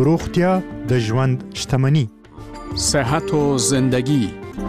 روغتیا د ژوند شتمني. صحت و زندگی.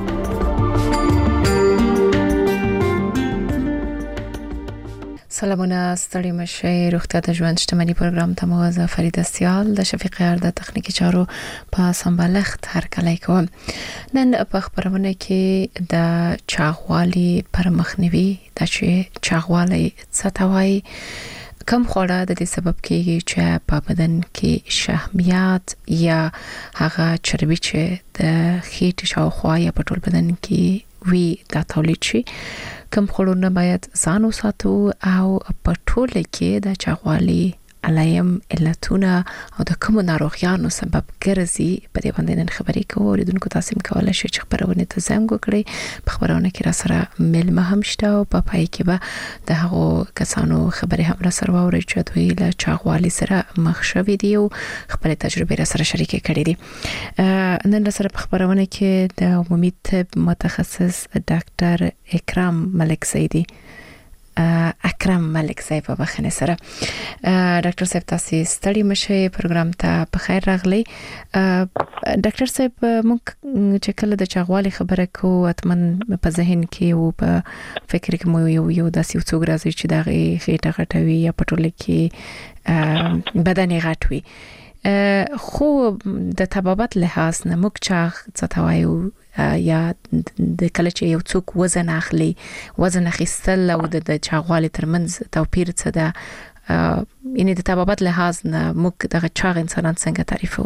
سلامونه، ستړي مشئ. روغتیا د ژوند شتمني پروګرام ته موازه فریده سیال د شفیق یار د تخنیکی چارو په سمبالښت هر کله کوم. نن په خبرونه کې د چاغوالي پر مخنیوي د چاغوالي څه کم خوړه د دې سبب کېږي چې په بدن کې شحمیات یا هغه چربي چې د خېټې شاوخوا یا په ټول بدن کې وی دا تولید شي. کم خوړونه باید ځان وساتو او په ټول کې د چاغوالي علایم علتونه او د کوم ناروغیانو سبب ګرځي په دې باندې نن خبرې کوو. اوریدونکو تاسو کولای شئ چې خبرونه ته زنګ وکړئ. په خبرونه کې را سره ملمه هم شته او په پای کې به د هغو کسانو خبرې هم را سره واورئ چې دوی له چاغوالي سره مخ شوي دي او خپل تجربه را سره شریکې کړې دي. نن سره په خبرونه کې د عمومي طب متخصص ډاکټر اکرم ملک زیدی اکرم ملک زیدی په بخنه سره. ډاکټر صاحب تاسو ستړي مشئ، پروګرام ته په خیر راغلی. ډاکټر صاحب موږ چې کله د چاغوالي خبره کوو اتمن په ذهن کې او په فکر کې مو یو داسې څوک راځي چې دغه خېټه غټوي یا په ټوله کې بدن غټوي. خو د طبابت لحاظ نه موږ چاغ څه توایو یا د کله چې یو څوک وزن اخیستل او د چاغوالي ترمنځ توپیر څه ده، یعنی د طبابت لحاظ نه موږ دغه چاغ انسانان څنګه تعریفو؟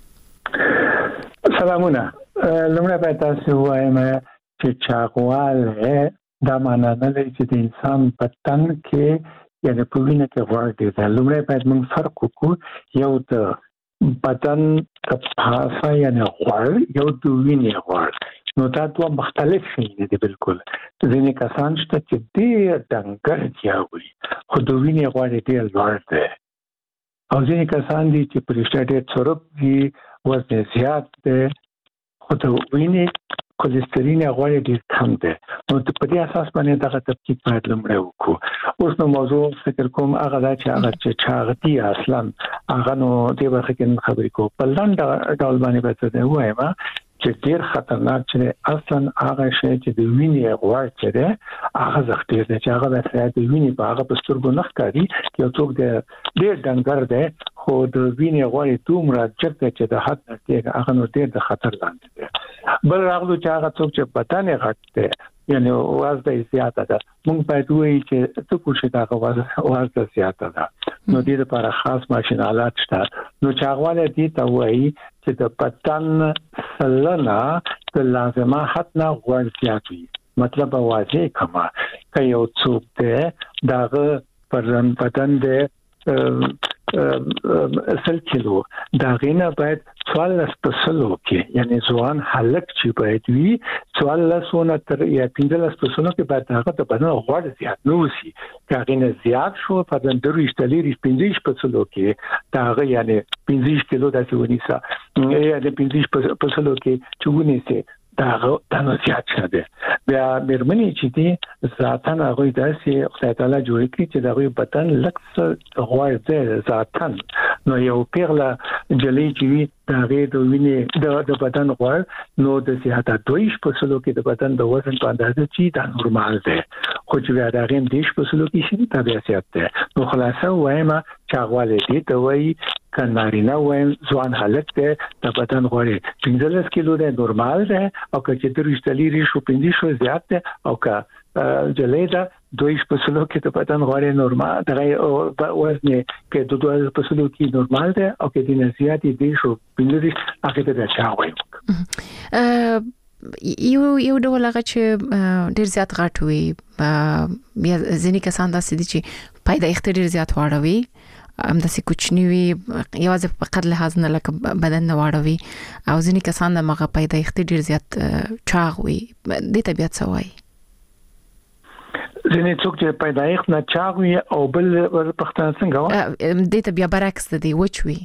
سلامونه. لومړی باید تاسو وایم چې چاغواله دا معنی نه لري چې د انسان بدن کې یعنی په وینه کې غوړ دي. لومړی باید موږ فرق وکړو، یو د بدن پاسه یعنی غوړ، یو د وینې غوړ. نو دا دوه مختلف شي دي بالکل. ځینې کسان شته چې ډېر ډنګر دي خو د وینې غوړ ډېر لوړ دی، او ځینې کسان دي چې پرېشته ډېر چرب دي، وزن زیات دی خو د وینې کولېسترول غوړ ډېر کم دی. نو په دې اساس باندې دغه تفکیک باید لومړی وکړو. اوس نو موضوع فکر کوم هغه دا چې هغه چې چاغتي اصلا هغه نو دې برخه کې خبرې کوو. په لاندې ډول باندې به څه وایم چې ډېر خطرناک چې اصلا هغه شی چې د وینې غوړ چې دی هغه زخته دی چې هغه د وینې په هغه پسترګو نه ښکاري. یو څوک ډېر ډنګر دی خو د وینې غوړ دومره چک دی چې د حد نه کېږي، هغه نو ډېر د خطر لاندې دی. بل راغلو چې هغه څوک چې بدن یې غټ دی یعنی وزن یې زیاته ده، موږ باید وایو چې څه کوشش دا وزن زیاته ده. نو دې لپاره خاص ماشین آلات شته. نو چاغواله دې ته وایي چې د بدن سلنه د لازمه حد نه غوړ زیات وي. مطلب واضح کما که یو څوک دی داغه بدن دی 100 کیلو، دا غینه باید 14 پسلو کې یعنی ځوان هلک چې باید وي 14 تر یا 15 پسلو کې باید هغه د بدن غوړ زیات نه وسی. دا غینه زیات شو په د 15 پسلو کې دا یعنی 15 کیلو داسې ونیسه یا د 15 پسلو کې چونه دا نو زیات شده. بیا مرمنی چې دي ذاتن هغه داسې خدای تعالی جوړ کړی چې دا غوي بدن لکس غوړ دی ذاتن. نو یو پیغله جلی چې دا غي د وینې د بدن غوړ نو د زیاته 2 پسلو کې د بدن د وزن په اندازه چې دا نورمال دی، خو چې بیا دا غیم 10 پسلو کې شي دا بیا زیات دی. نو خلاصه وایم چاغواله دي ته وایي کنارینه وایم ځوان حالت دی د بدن غوړ 15 کیلو دی نورمال دی، او که چې درشتلی شو 15 شو زیات دی، او که جلیدا 2 پسلو کې د بدن غوړ نورمال دی، وزن کې 2 پسلو کې نورمال دی، او کې د زیاتې دی شو 15 هغه ته چا وایم. یو ډول هغه چې ډیر زیات غټ وي، بیا ځینې کسان داسې دي چې پیدایښت ډیر زیات واړوي، همداسې کوچنی وي یوازې په قد لحاظ نه لکه بدن نه واړوي، او ځینې کسان د مغه پیدایښت ډیر زیات چاغ وي. دې طبيعت څه وایي؟ ځینې څوک چې پیدایښت نه چاغ وي او بل پښتانه څنګه وایي دې ته بیا برعکس دی وچ وي.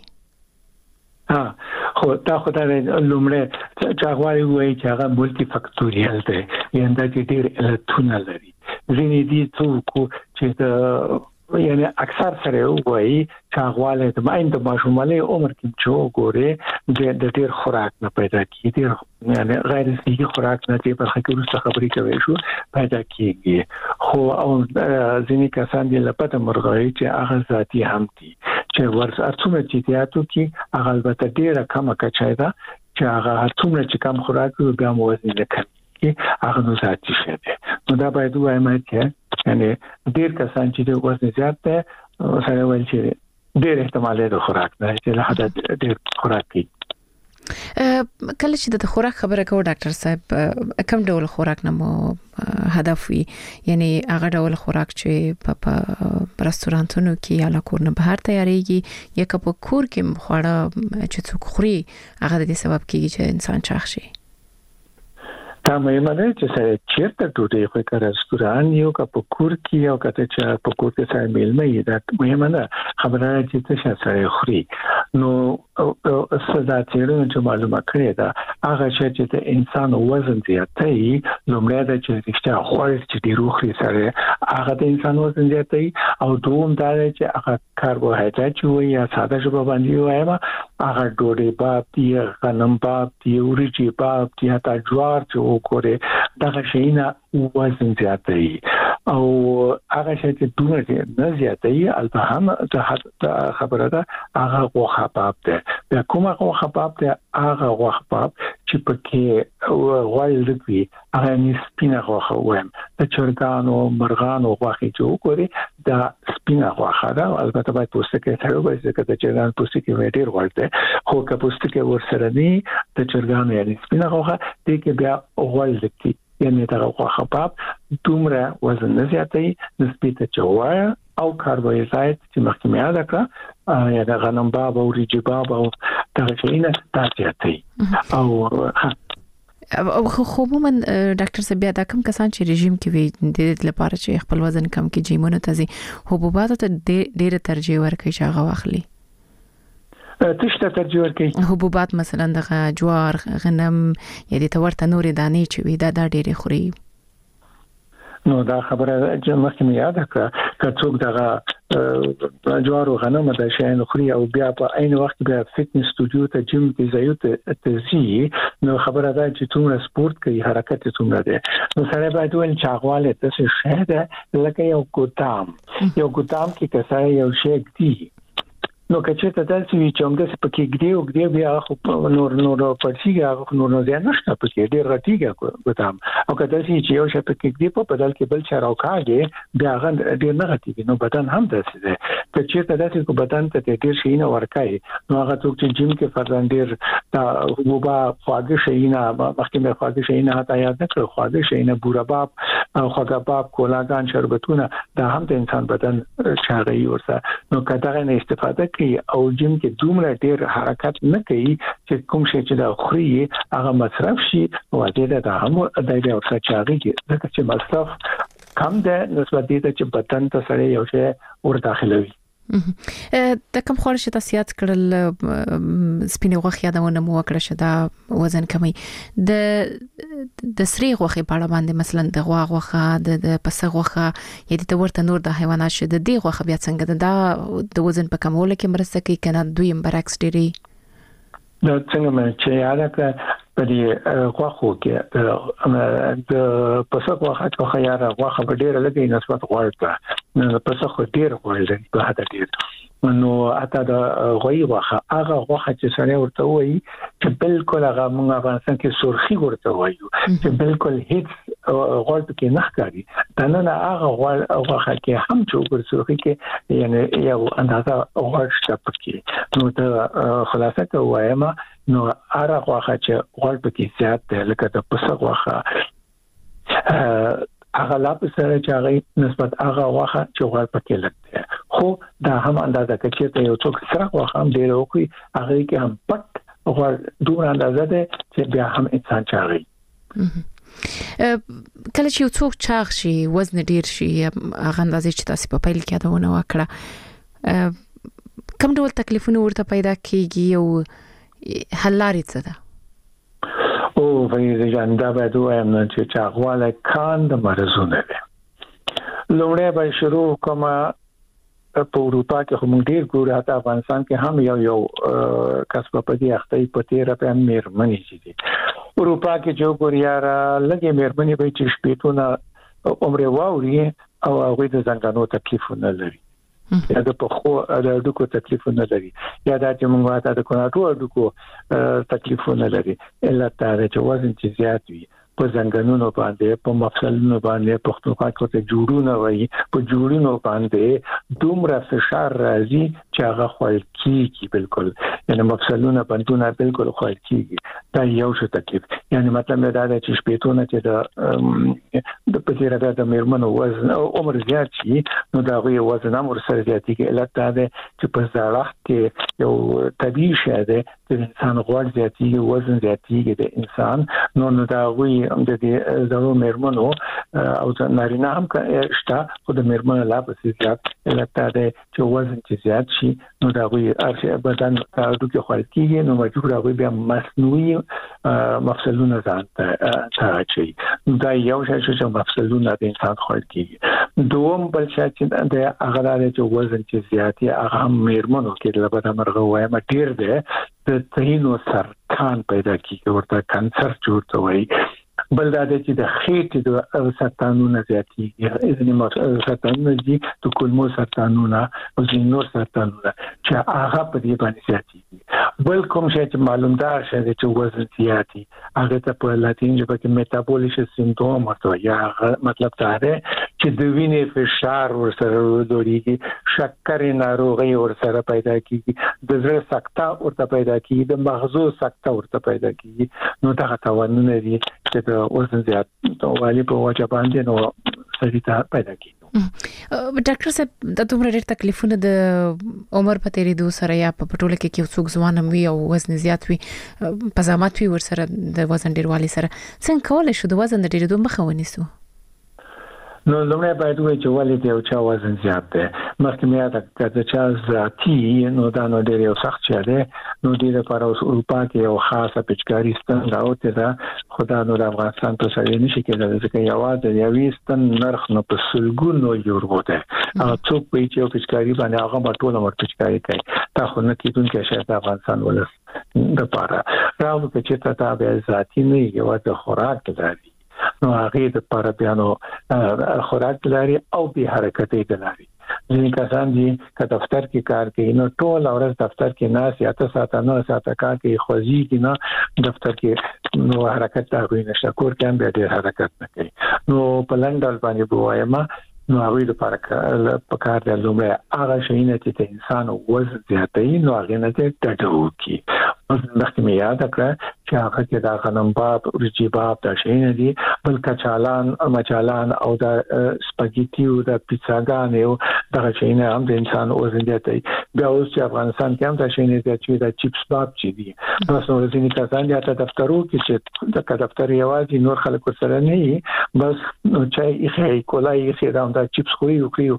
خو دا خدای لومړی چاغوالي وایي چې هغه مولټي فاکټوریال دی، یعنی دا چې ډېر علتونه لري. ځینې دي څوک چې د یعنی اکثر سره وایي چاغواله د مایند ماشوماله عمر کې چې ګوره د ډیر خوراک نه پیدا کیږي یعنی غیر صحي خوراک نه چې په خکې ورسره خبرې کوي شو پیدا کیږي خو او ځینې کسان دي لپاره مرغۍ چې هغه ذاتي هم دي چې ورس ارڅومره چې تیاتو کې هغه البته ډیره کم کچای ده چې هغه ارڅومره چې کم خوراک بیا مو وزن نه کوي هغه نو ذاتي شي نو دا باید وایم چې یعنی ډیر کسان چې د وزن زیات ده سره ول چې ډیر احتمال د خوراک نه چې له حد ډیر خوراک کوي کله چې د خوراک خبره کوو ډاکټر صاحب کوم ډول خوراک نه مو هدف وي یعنی هغه ډول خوراک چې په رستورانتونو کې یا له کور نه بهر تیاریږي یا په کور کې خواړه چې څوک خوري هغه د دې سبب کیږي چې انسان چاغ شي دا مهمه ده چې سره چیرته ټوټه خو کا رستوران یو کا په کور کې یو کته چې په کور کې سره میلمه یې دا مهمه ده خبره چې څه سره خوري نو صدا چیرې چې معلومه کړی دا هغه چې د انسان وزن زیاتوي لومړی دا چې رښتیا خوړل چې ډیرو خوري سره هغه د انسان وزن زیاتوي او دوم دا چې هغه کاربوهایډریټ وي یا ساده ژبه باندې وایم هغه ډوډۍ باب دی غنم باب دی وريجي باب دی تا جوار چې وګوره دا شینا وزن زیاتوي او هغه چې دومره نه زیاتوي البته هم د خبره ده هغه غوښه باب ده د کومه غوښه باب ده هغه غوښه باب چې پکې غوړ لګوي هغه سپینه غوښه وایم د چرګانو مرغانو غوښه چې وګوري دا سپینه غوښه ده البته باید پوستکی سره وایي چې د چرګانو پوستکی ډېر غوړ ده خو که پوستکی ورسره نه د چرګانو یعنی سپینه غوښه دې کې بیا غوړ لګي یعنی دا غوښه باب دومره وزن نه زیاتوي نسبت جوار او کاربوهایډریټ چې مخکې مې یاد کړ یا د غنم باب او وريجي باب او دا شیونه دا زیاتوي او خو عموما ډاکټر صاحب دا کوم کسان چې رژیم کې وي د لپاره چې خپل وزن کم کې جیمونو ته ځي حبوبات ته ډېر ترجیح ورکوي چې هغه واخلي تشته ترجیح ورکوي حبوبات مثلا د جوار غنم یا د تورته نورې دانې چې وي دا ډېر خوري نو دا خبره چې مخکې مې یاد کړه چې څوک دغه جوار او غنم د شین خوري او بیا په عین وخت بیا فټنس سټوډیو ته جیم کې ځایو ته ځي نو خبره ده چې څومره سپورت کوي حرکت څومره ده نو سره باید ول چاغواله تاسو شه لکه یو ګوتام کې کسای یو شیک دی نو کچې ته داسې وی چې موږ په کې ګډیو بیا خو نور پړسیږي نور نه نشته په کې ډېر راټیږي ګوتام او کله چې یو شپ کې ګډی په بدل کې بل چا راوکاږي بیا غند ډېر نه غټیږي نو بدن هم داسې ده کچې ته داسې کو بدن ته ډېر شي نه ورکای نو هغه څوک چې جیم کې فرضاً ډېر دا وبا خواږه شي نه مخکې مې خواږه شي نه هتا یاد نه کړ خواږه شي نه بورا باب او خواږه باب کولاګان شربتونه دا هم د انسان بدن چاغي ورسره نو کله نه استفاده او جیم کې دومره ډېر حرکت نه کوي چې کوم شي چې دا خوري هغه مصرف شي او دا هم د دې او څخه ځکه چې مصرف کم ده نسبت دې چې بدن ته سره یو شی ور داخلوي د کوم خور چې تاسو یاد کړل سپینې غوښه یادونه مو وکړه چې دا وزن کمی د سری غوښه په اړه باندې مثلا د غوښه د پسه غوښه یا د ورته نور د حیوانات چې د دې غوښه بیا څنګه ده د وزن په کمولو کې مرسته کوي کنه دوی برعکس ډیری دا څنګه مې چې یاد کړ په دې غوښو کې د پسه غوښه یا غوښه په ډیره لګي نسبت غوړ نو پسه خو ډیر غوړ لري په هدا ډیر نو اته د غوي غوښه هغه غوښه چې سره ورته وایي چې بالکل هغه موږ افغانستان کې سرخي ورته وایو چې بالکل هیڅ غوړ کې نه ښکاري دا نه هغه غوښه کې هم چې ور سرخي کې یعنی یو اندازه غوړ شته پکې نو ته خلاصه کوم نو هغه غوښه چې غوړ پکې زیات دی لکه د پسه غوښه هغه لا په سره چې هغه نسبت هغه غوښه چې غوړ پکې لګي خو دا هم اندازه کوي چې یو څوک سره غوښه هم ډیر وکړي هغه کې هم پټ غوړ دوه اندازه ده چې بیا هم انسان چاغي کله چې یو څوک چاغ شي وزن ډیر شي هغه اندازې چې تاسو په پیل کې یادونه وکړه کوم ډول تکلیفونه ورته پیدا کیږي او حل لارې څه ده او وایي ځان دا به وایم چې چاغواله کان د مرزونه ده لومړی به شروع کومه په اروپا کې هم ډیر ګورو، حتی افغانستان کې هم یو کسب په دې اخته په 13 په مېرمنې چې دي. اروپا کې جو ګوریا را لګي مېرمنې به چې شپېتونه عمر واوري او هغه د زنګانو تکلیفونه لري، یا د پخو د ډکو تکلیفونه لري، یا د موږ د کوناټو ډکو تکلیفونه لري. الا ته چې وزن چې زیات وي په زنګانونو باندې، په مفصلونو باندې، پختونخوا کې ته جوړونه وایي، په جوړونو باندې دومره فشار راځي چې هغه خوړل کیږي، بالکل یعنی مفصلونه باندې بالکل خوړل کیږي. دا یو څه تکلیف. یعنی مطلب دا دی چې شپېتونه چې د پتیره د میرمنو وزن او عمر زیات شي، نو دا غوي وزن هم ورسره زیاتېږي. علت دا دی چې په زړښت کې یو طبيعي شی دی چې انسان غوړ زیاتېږي، وزن زیاتېږي د انسان. نو دا غوي د دې زړو میرمنو او نارینه هم شته، خو د میرمنو لا پسې زیات. علت دا دی چې وزن چې زیات شي نو دا غوي ارشي بدن دوی خوړل کیږي، نو مجبور غوي بیا مصنوعي مفصلونه ځان ته اچي. دا یو شی چې مفصلونه د انسان خوړل کیږي. دوم بل شی چې د هغه د وزن چې زیاتي هغه میرمنو کې لپاره مرغه وایم ډیر دی، د تینو سرطان پیدا کیږي، ورته کانسر جوړته وایي. بل دا چې د خېټې د سرطانونو زیاتېږي، ځینې سرطانونه دي د کولمو سرطانونه او ځینې نور سرطانونه چې هغه په دې باندې زیاتېږي. بل کوم شی چې معلومدار شي چې وزن زیاتي، هغه ته په لاتین ژبه کې میټابولیک سندروم ورته، یا مطلب دا دی چې د وینې فشار ورسره لوړېږي، شکر ناروغي ورسره پیدا کیږي، د زړه سکته ورته پیدا کیږي، د مغزو سکته ورته پیدا کیږي. نو دا تاوانونه دي چې د وزن زیات والی په وجه باندې نو سړی ته پیدا کیږي. ډاکټر صاحب د دومره ډېر تکلیفونه د عمر په تیریدو سره یا په ټوله کې یو څوک ځوان وي او وزن زیات وي، پزامات وي ورسره د وزن ډیروالي سره، څنګه کولای شو د وزن د ډیریدو مخه ونیسو؟ نو لومړی باید وایي چې ولې د یو چا وزن زیات دی. مخکې مې یاد کړه چې چا ذاتي نو دا نو ډېر یو سخت شی دی. نو دې لپاره اوس اروپا کې یو خاصه پچکاري ستن راوته ده، خدا نو د افغانستان په سړی نشي کېدای ځکه یوازې یوې ستن نرخ نو په سلګونو یورو ده. هغه څوک په یو پچکاري باندې هغه بټول مر پچکاري کوي. دا خو نه کېدونکې شی د افغانستان ولس د لپاره راو چې تا به ذاتي نه یوازې خوراک لري، نو هغه د لپاره بیانو خوراک لري او به حرکت لري. ځینې کسان دي چې دفتر کې کار کوي، نو ټول ورځ دفتر کې ناس یا 8 ساعته 9 ساعته کار کوي، خوځي کې نه دفتر کې نو حرکت دا غوښنه نشته، کور کې هم به ډېر حرکت نه کوي. نو په لندن باندې بوایم نو هغه د لپاره په کار د لومړی هغه شي نه چې انسان وزن زیاتوي، نو هغه نه ته ټټو کی. مخکې مې یاد کړه چې هغه کې دا غنم باب، ورچی باب دا شي نه دي، بل کچالان، مچالان او دا سپاګیټي او دا پیزاګان یو دا شي نه هم د انسان وزن زیاتوي. بیا اوس چې افغانستان کې هم دا شي نه دي چې دا چپس باب چي دي، نو ځینې کسان یا دفترو کې چې د دفتر یوازې نور خلک سره نه وي، بس چای یې کولای یې دا دا چپس خوري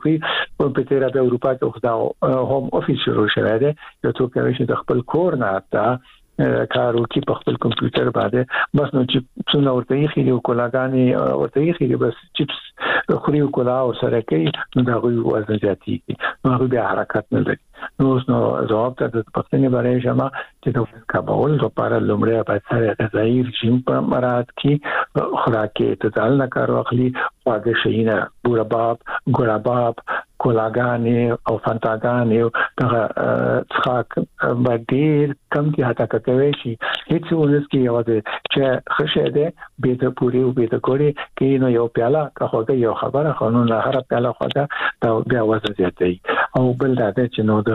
په پتیرا د اروپا کې خدا هوم افیس شروع شوی دی، یو څوک چې د خپل کور نه تا کارو کې په خپل کمپیوټر باندې بس نو چې څونه ورته یې خېلو کولاګانی ورته یې خېلو بس چپس خوري او کولا او سره کوي، نو دا غوي وزن زیاتېږي، نو هغه بیا حرکت نه لري. نو جواب ته د پښتنې باندې شمه چې د وزن کمول لپاره لومړی باید سره غذایی رژیم په مراعات کې خوراکي اعتدال نه کار واخلي، خواږه شیونه بورباب، ګلاباب، کولاګانې او فانتاګانې او دغه څخه باندې کم کې حتی کوي شي هیڅ ونس کې یوازې چې خشه ده به ته پوری او به ته کوړي کې نو یو پیاله کاخوګه یو خبره قانون هر پیاله خوګه دا بیا وزن زیاتوي. او بل دا چې نو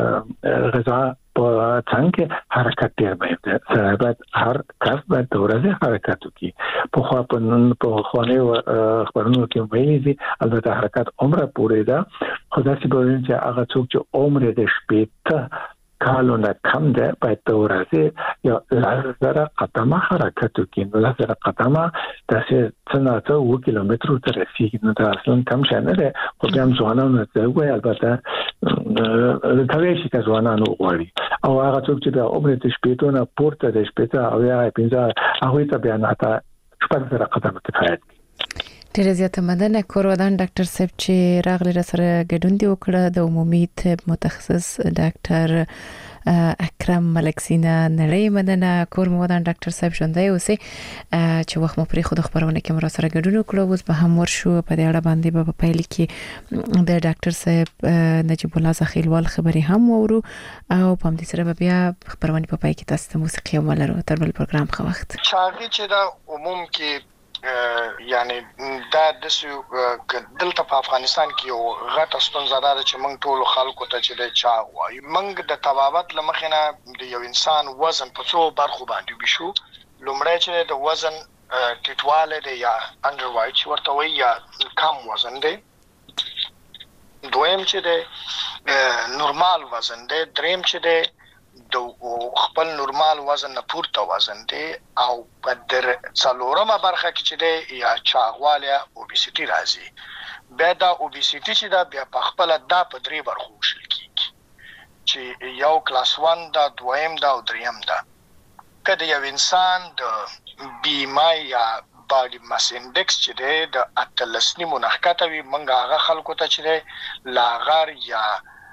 د غذا په څنګه حرکت ډیر مهم دی، سره باید هر کس باید د ورځې حرکت وکړي. په خو په خوانې خبرونو کې ویلي دي البته حرکت عمره پورې ده، خو دا چې به چې هغه څوک چې عمر د شپې کالو نه کم ده باید د ورځې یا 1000 قدمه حرکت وکړي. نو 1000 قدمه داسې څنګه 2 کیلومتر تر رسیدي، نو دا اصلا کم شي نه ده، خو بیا ځوانانو ته وایي البته د کوي چې ځوانانو غواړي او هغه څوک چې د عمر د شپې نه پورته د شپې او یا 15 هغه ته بیا نه تا 1000 قدمه کفایت. ډیره زیاته مننه کورودان ډاکټر صاحب چې راغلی را سره ګډون دی وکړه د عمومي طب متخصص ډاکټر اکرم ملکسینا نړۍ مننه کورودان ډاکټر صاحب ژوندۍ اوسې چې وخت مو پرې خود خبرونه کې مر سره ګډون وکړو اوس به هم ورشو په دې اړه باندې په پیل کې د ډاکټر صاحب نجیب الله زخیلوال خبري هم ورو او په دې سره بیا خبرونه په پای کې تاسو ته موسیقي ملرو تر بل پروګرام خو وخت چاغي چې دا عموم کې یعنی دا د دلته په افغانستان کې یو غټه ستونزه ده چې موږ ټول خلکو ته چې د چا وایي موږ د طبابت لمخینه د یو انسان وزن په څو برخو باندې بشو لومړی چې د وزن ټیټواله دی یا انډر وایټ ورته وایي یا کم وزن دی دویم چې دی نورمال وزن دی دریم چې دی د خپل نورمال وزن نه پورته وزن دی او په در څلورمه برخه کې چې دی یا چاغواله اوبیسيټي راځي بیا دا اوبیسيټي چې دا بیا په خپل دا په درې برخو وشل کیږي چې یو کلاس 1 دا دویم دا او دریم دا کله یو انسان د بیمای یا باډي ماس انډکس چې دی د اتلسنی منحکته وي منګه هغه خلکو ته چې دی لاغر یا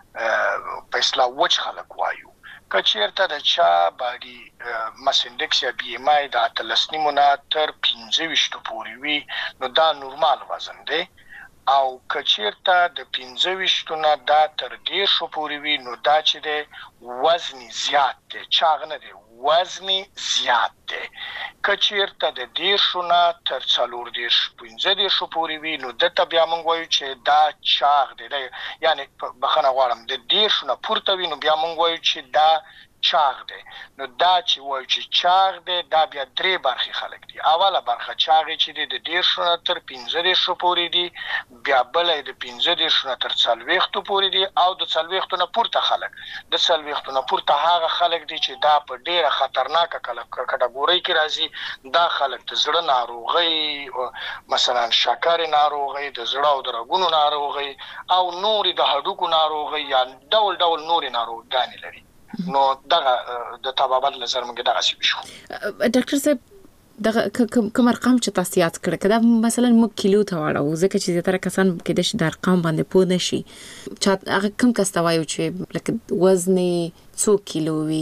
په اصطلاح وچ خلک وایو کچیرته د چا باډي ماس انډکس یا بی ام آی د اتلسنی مناتر 25 پورې وي نو دا نورمال وزن دی او کچیرته د 25 نه دا تر 10 پورې وي نو دا چې دی وزن زیات دی چاغ نه دی وزن زیات دی کچیرته د 10 نه تر 40 15 پورې وي نو د بیا موږ وایو چې دا چاغ دی یعنی بخنه غواړم د 10 نه پورته وي نو بیا موږ وایو چې دا چاغ دی نو دا چې وایو چې چاغ دی دا بیا درې برخې خلک دي اوله برخه چاغ چې دی د 10 نه تر 15 پورې دي بیا بل د 15 نه تر 40 پورې دي او د 40 نه پورته خلک د 40 نه پورته هغه خلک دي چې دا په ډیره خطرناکه کټګوري کې راځي دا خلک د زړه ناروغي مثلا شکر ناروغي د زړه او د رګونو ناروغي او نور د هډوکو ناروغي یا ډول ډول نور ناروغان لري نو دغه د طبابت لزر موږ دغه شی شو ډاکټر صاحب دغه کوم ارقام چې تاسو یاد کړل کدا مثلا موږ کیلو ته واړو ځکه چې زیاتره کسان کې د شي د ارقام باندې پوه نشي چې هغه کوم کس ته وایو چې لکه وزن 100 کیلو وي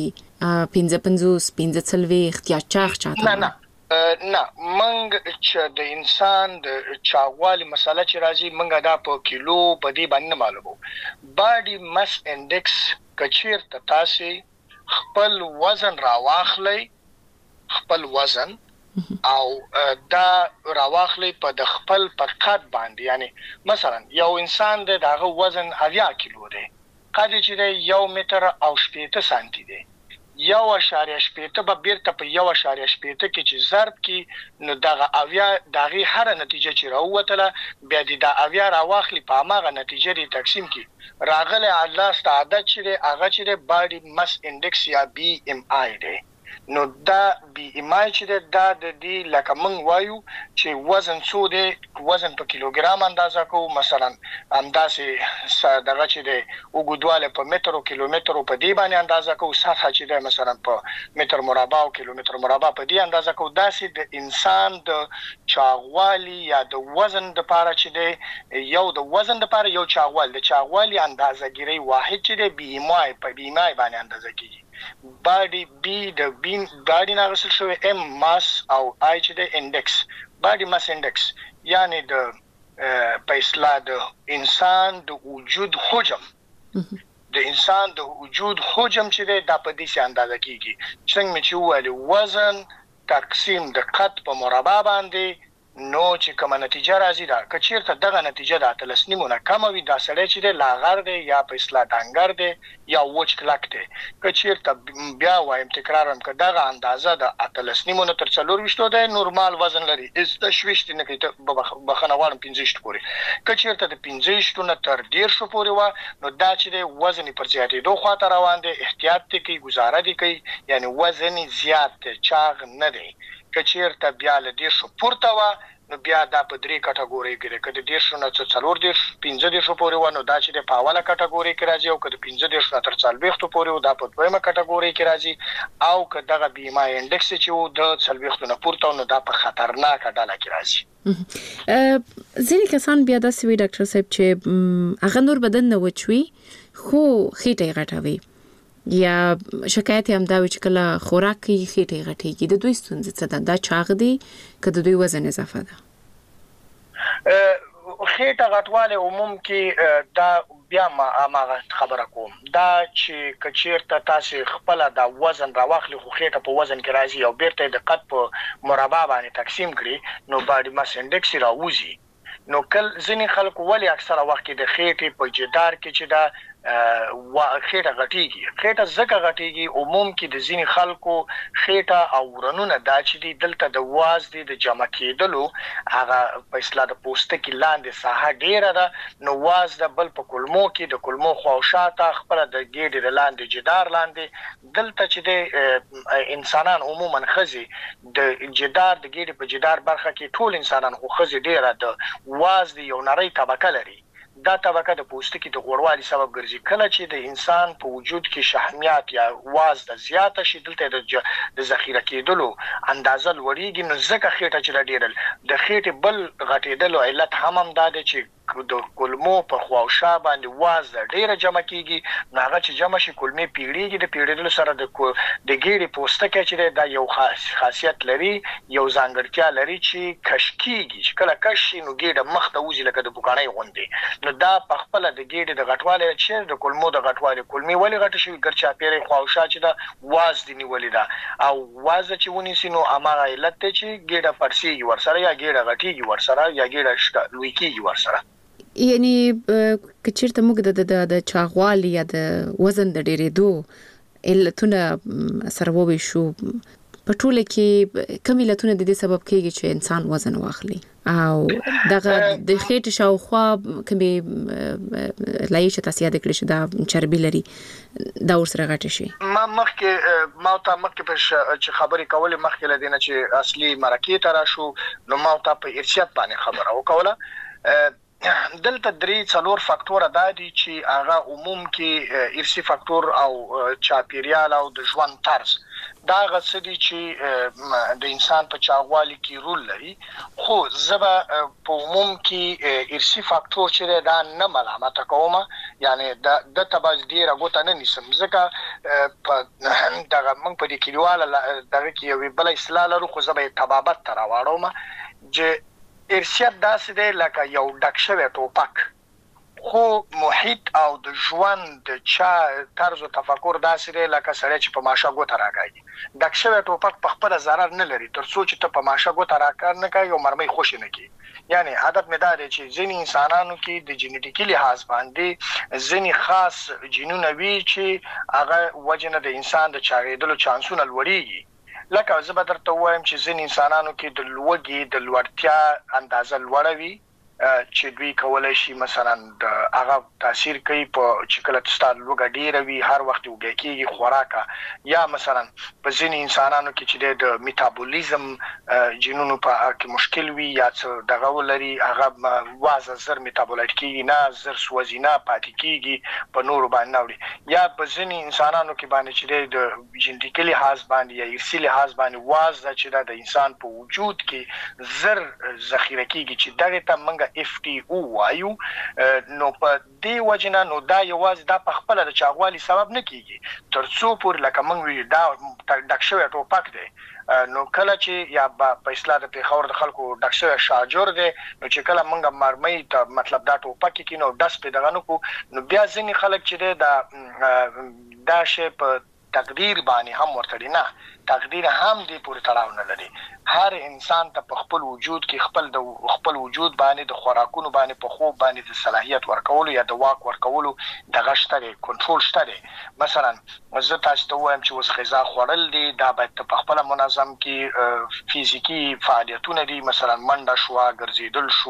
55 یا چاغ چاته نه منګ چې د انسان د چاغوالي مسله چې راځي منګ دا په کیلو په دې باندې معلومو باډي ماس انډکس کچیرته تاسو خپل وزن راواخلئ خپل وزن او دا راواخلئ په د خپل په قد باندې یعنی مثلا یو انسان دغه وزن 80 کیلو دی قد چې دی 1 متر او 70 سانتي دی 1.8 به بیرته په 1.8 کې چې ضرب کی نو دغه اویا دغه هر نتیجه چې راووتله بیا د اویا راواخلی په ماغه نتیجه دی تقسیم کی راغله الله ستعدد چې هغه چې باډي ماس انډکس یا بی ام آی دی نو دا بی ام آی چې دا د دې لکه مونږ وایو چې وزن څو دی وزن په کیلوګرام اندازه کو مثلا اندازه دغه چې دی وګدواله په متر او کیلومتر په دی باندې اندازه کو سطح چې دی مثلا په متر مربع او کیلومتر مربع په دی اندازه کو داسې د انسان د چاغوالي یا د وزن د پاره چې دی یو د وزن د پاره یو چاغوال د چاغوالي اندازه ګری واحد چې دی بی ام آی په بی ام آی باندې اندازه کیږي باډي بی د بین باډي ناغسل شوی ام ماس او آی چې د انډکس باډي ماس انډکس یعنی د په اصطلاح د انسان د وجود حجم د انسان د وجود حجم چې د په دې څه اندازه کیږي څنګه چې وایي وزن تقسیم د قد په مربع باندې نو چې کومه نتیجه راځي دا کچیرته دغه نتیجه د اتلسنی مونه کم وي دا سړی چې د لاغر دی یا په اصطلاح دانګر دی یا وچ کلک دی کچیرته بیا وایم تکرارم که دغه اندازه د اتلسنی مونه تر 40 دی نورمال وزن لري از تشويش نه کوي بخنه غواړم 15 پورې کچیرته د 15 نه تر 10 پورې و نو دا چې د وزن پر زیاتېدو خواته روان دی احتیاط کوي گزاره دي کوي یعنی وزن زیات چاغ نه دی کچیرته بیا له 10 پورته و نو بیا دا په درې کټګوري کې کده 10 نه 40 15 پورې و نو دا چې په اوله کټګوري کې راځي او کده 15 نه تر 40 پورې و دا په دویمه کټګوري کې راځي او کده غ بی ام آی انډکس چې و د 40 نه پورته نو دا په خطرناک ډله کې راځي ځینې کسان بیا داسې وي ډاکټر صاحب چې هغه نور بدن نه وچوي خو خېټه غټوي یا شکایت هم دا وي چې کله خوراک کوي خېټه غټېږي د دوی ستونزې څه ده دا چاغ دي که د دوی وزن اضافه ده خېټه غټواله عموم کې دا بیا ما خبره کوم دا چې کچیرته تاسو خپل د وزن راوخلی خو خېټه په وزن کې راځي او بیرته د قد په مربع باندې تقسیم کړي نو باډي ماس انډکس راوځي نو کل ځینې خلکو ولی اکثره وخت کې د خېټې په جدار کې چې دا خېټه غټيږي خېټه زکه غټيږي عموم کې د ځینې خلکو خېټه او ورنونه دا چې دی دلته د واز دی د جمع کېدلو هغه په اصطلاح د پوستکي لاندې ساحه ډیره ده نو واز د بل په کلمو کې د کلمو خواوشاته خپل د ګېډې لاندې جدار لاندې دلته چې د انسانان عموما خزي د جدار د ګېډې په جدار برخه کې ټول انسانان خو خزي ډیره د واز دی یو نری طبقه لري دا طبقه د پوستکي د غوړوالي سبب ګرځي کله چې د انسان په وجود کې شحمیات یا واز د زیاته شي دلته د ذخیره کېدلو اندازه لوړیږي نو ځکه خېټه چې ډیرل د خېټې بل غټېدلو علت هم دا دی چې د کلمو په خواوشا باندې واز ډیره جمع کیږي هغه چې جمع شي کلمې پیړیږي د پیړیدلو سره د ګېډې پوستکي چې دا یو خاصیت لري یو ځانګړتیا لري چې کشکیږي چې کله کشي نو ګېډه مخ ته وځي لکه د بوکانۍ غوندې نو دا په خپل د ګېډې د غټواله چې د کلمو د غټواله کلمې ولې غټ شي ګرچا پیری خواوشا چې دا واز دی نیولې دا او واز چې ونیسي نو امر علت چې ګېډه پرسیږي ورسره یا ګېډه غټيږي ورسره یا ګېډه لوی کیږي ورسره یعنی کچیرته موږ د چاغوالي یا د وزن د ډېرېدو علتونه سره وویشو په ټوله کې کوم علتونه د دې سبب کېږي چې انسان وزن واخلي او دغه د خېټې شاوخوا کومې لایې چې تاسو یاد کړئ چې دا چربي لري دا ورسره غټ شي مخکې چې خبرې کولې مخکې لدینه چې اصلي مرکې ته راشو نو ما ته په ارشاد باندې خبره وکوله دلته درې څلور فاکتور دادي چې هغه عموم کې ارثي فاکتور او چاپیریال او د ژوند طرز دا غسدي چې د انسان په چاغوالي کې رول لري خو زبا په عموم کې ارثي فاکتور چې دا نه ملامت کوم یعنی د تباز ډیره غوته نه نسم ځکه دغه موږ په دې کلیواله دغه کې یو بل اصلاح لرو خو زبا تبابت تر واړو ما چې ارشاد داسې دی لکه یو ډک شوی ټوپک خو محیط او د ژوند چا طرز او تفکر داسې دی لکه سړی چې په ماشه ګوته راګاږي ډک شوی ټوپک په خپل ضرر نه لري تر څو چې ته په ماشه ګوته راکار نه کوي او مرمۍ خوشي نه کوي یعنی عادت مې دا دی چې ځینې انسانانو کې د جینیټیکي لحاظ باندې ځینې خاص جینونه وي چې هغه وجنه د انسان د چاغېدلو چانسونه لوړیږي لکه زه به درته وایم چې ځینې انسانانو کې د لوږې د لوړتیا اندازه لوړه وي چې دوی کولای شي مثلا هغه تاثیر کوي په چې کله تاسو لوګه ډیره وي هر وخت وګی کیږي خوراکه یا مثلا په ځینې انسانانو کې چې د میټابولیزم جنونو په کې مشکل وي یا څه دغه ولري هغه وازه زر میټابولایټ کیږي نه زر سوځینا پاتې کیږي په نور باندې نوري یا په ځینې انسانانو کې باندې چې د جینټیکي لحاظ باندې یا ارثي لحاظ باندې وازه چې د انسان په وجود کې زر ذخیره کیږي چې دغه ته منګه FTO وایو نو په دې وجنه نو دا یوازې دا په خپل د چاغوالي سبب نه کیږي ترڅو پور لکه موږ وی دا ډک شوی ټوپک دی نو کله چې یا په اصطلاح د پیښور د خلکو ډک شوی شاجور دی نو چې کله موږ مرمۍ ته مطلب دا ټوپک کې نو داس په دغه نو بیا ځینې خلک چې دا شی په تقدیر باندې هم ورته نه تقدیر هم دې پورې تړاو نه لري هر انسان ته په خپل وجود کې خپل وجود باندې د خوراکونو باندې په خوب باندې د صلاحیت ورکولو یا د واک ورکولو د غشتري کنټرول شته مثلا زه تاسو ته وایم چې وس غذا خورل دي دا باید په خپل منظم کې فزیکی فعالیتونه دي مثلا منډه شو ګرځیدل شو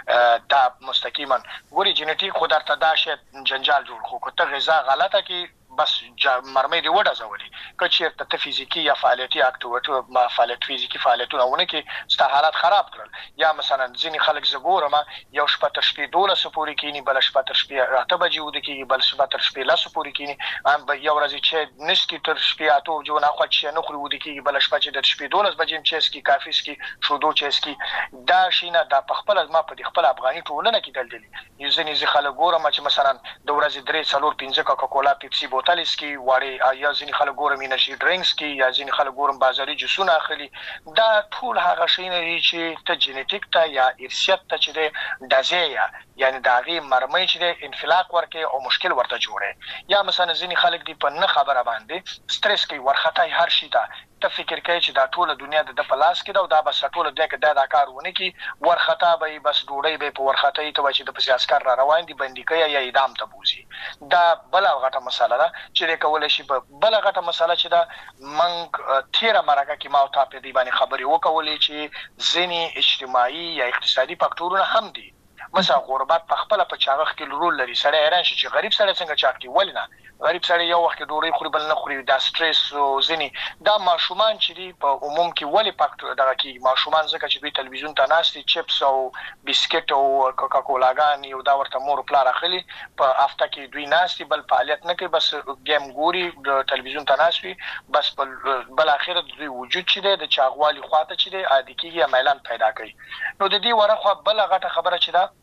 دا مستقیما ګوري جنټیک خو درته دا شی جنجال جوړ خو ته غذا غلطه کې بس مرمۍ دی وډه زولي که چیرته ته فزیکی یا فعالیتي اکټیویټي ما فعالیت فزیکی فعالیتونه ونه کې ستا حالت خراب کړل یا مثلا ځینې خلک زګورم یو شپه تر شپې 12 پورې کینی بل شپه تر شپې 8 بجې ود کېږي بل شپه تر شپې 10 پورې کینی یو ورځ چې نسکی تر شپې 8 جو نه خو چې نه خوري ود کېږي بل شپه چې تر شپې 12 بجې چې اسکی کافي اسکی شودو چې اسکی دا شینه د خپل ما په خپل افغاني ټولنه کې دلدلي یو ځینې خلک ګورم چې مثلا د ورځې 3 4 5 کوکا کولا پیپسي بوتل اسکی واړي یا ځینې خلک ګورم انرژي ډرینکس کی یا ځینې خلک ګورم بازاري جوسونه اخلي دا ټول هغه شینه چې ته جینیټیک ته یا ارثیت ته چې دازیا یعنی داغي مرمۍ چې انفلاق ورکه او مشکل ورته جوړه یا مثلا ځینې خلک دی په نه خبره باندې سټرس کې ورخته هر شي ته فکر کوي چې دا ټول دنیا د پلاس کې دا او دا بس ټول دنیا کې دا کار ونه کی ورخته به بس ډوړی به په ورخته ای ته چې د پسیاسکر را روان دي بندي کوي یا اعدام ته بوزي دا بل غټه مسله ده چې کول شي بل غټه مسله چې دا منګ تیره مرګه کې ما او تا په دی باندې خبري وکولې چې ځینی اجتماعي یا اقتصادي فاکټورونه هم دي مثلا غربت په خپل په چاغخ کې رول لري سړی حیران شي چې غریب سړی څنګه چاغتي ولنه غریب سړی یو وخت ډوړی خوري بل نه خوري دا سټرس او ځینی دا ماشومان چې دی په عموم کې ولی فاکټور دغه کې ماشومان ځکه چې دوی تلویزیون ته ناشتي چپس او بسکټ او کوکا کولاګان یو دا ورته مور پلار اخلي په هفته کې دوی ناشتي بل فعالیت نه کوي بس گیم ګوري د تلویزیون ته ناشوي بس بل اخر دوی وجود چې د چاغوالي خواته چې دی عادي کیږي میلان پیدا کوي نو د دې ورخه بل غټه خبره چې دا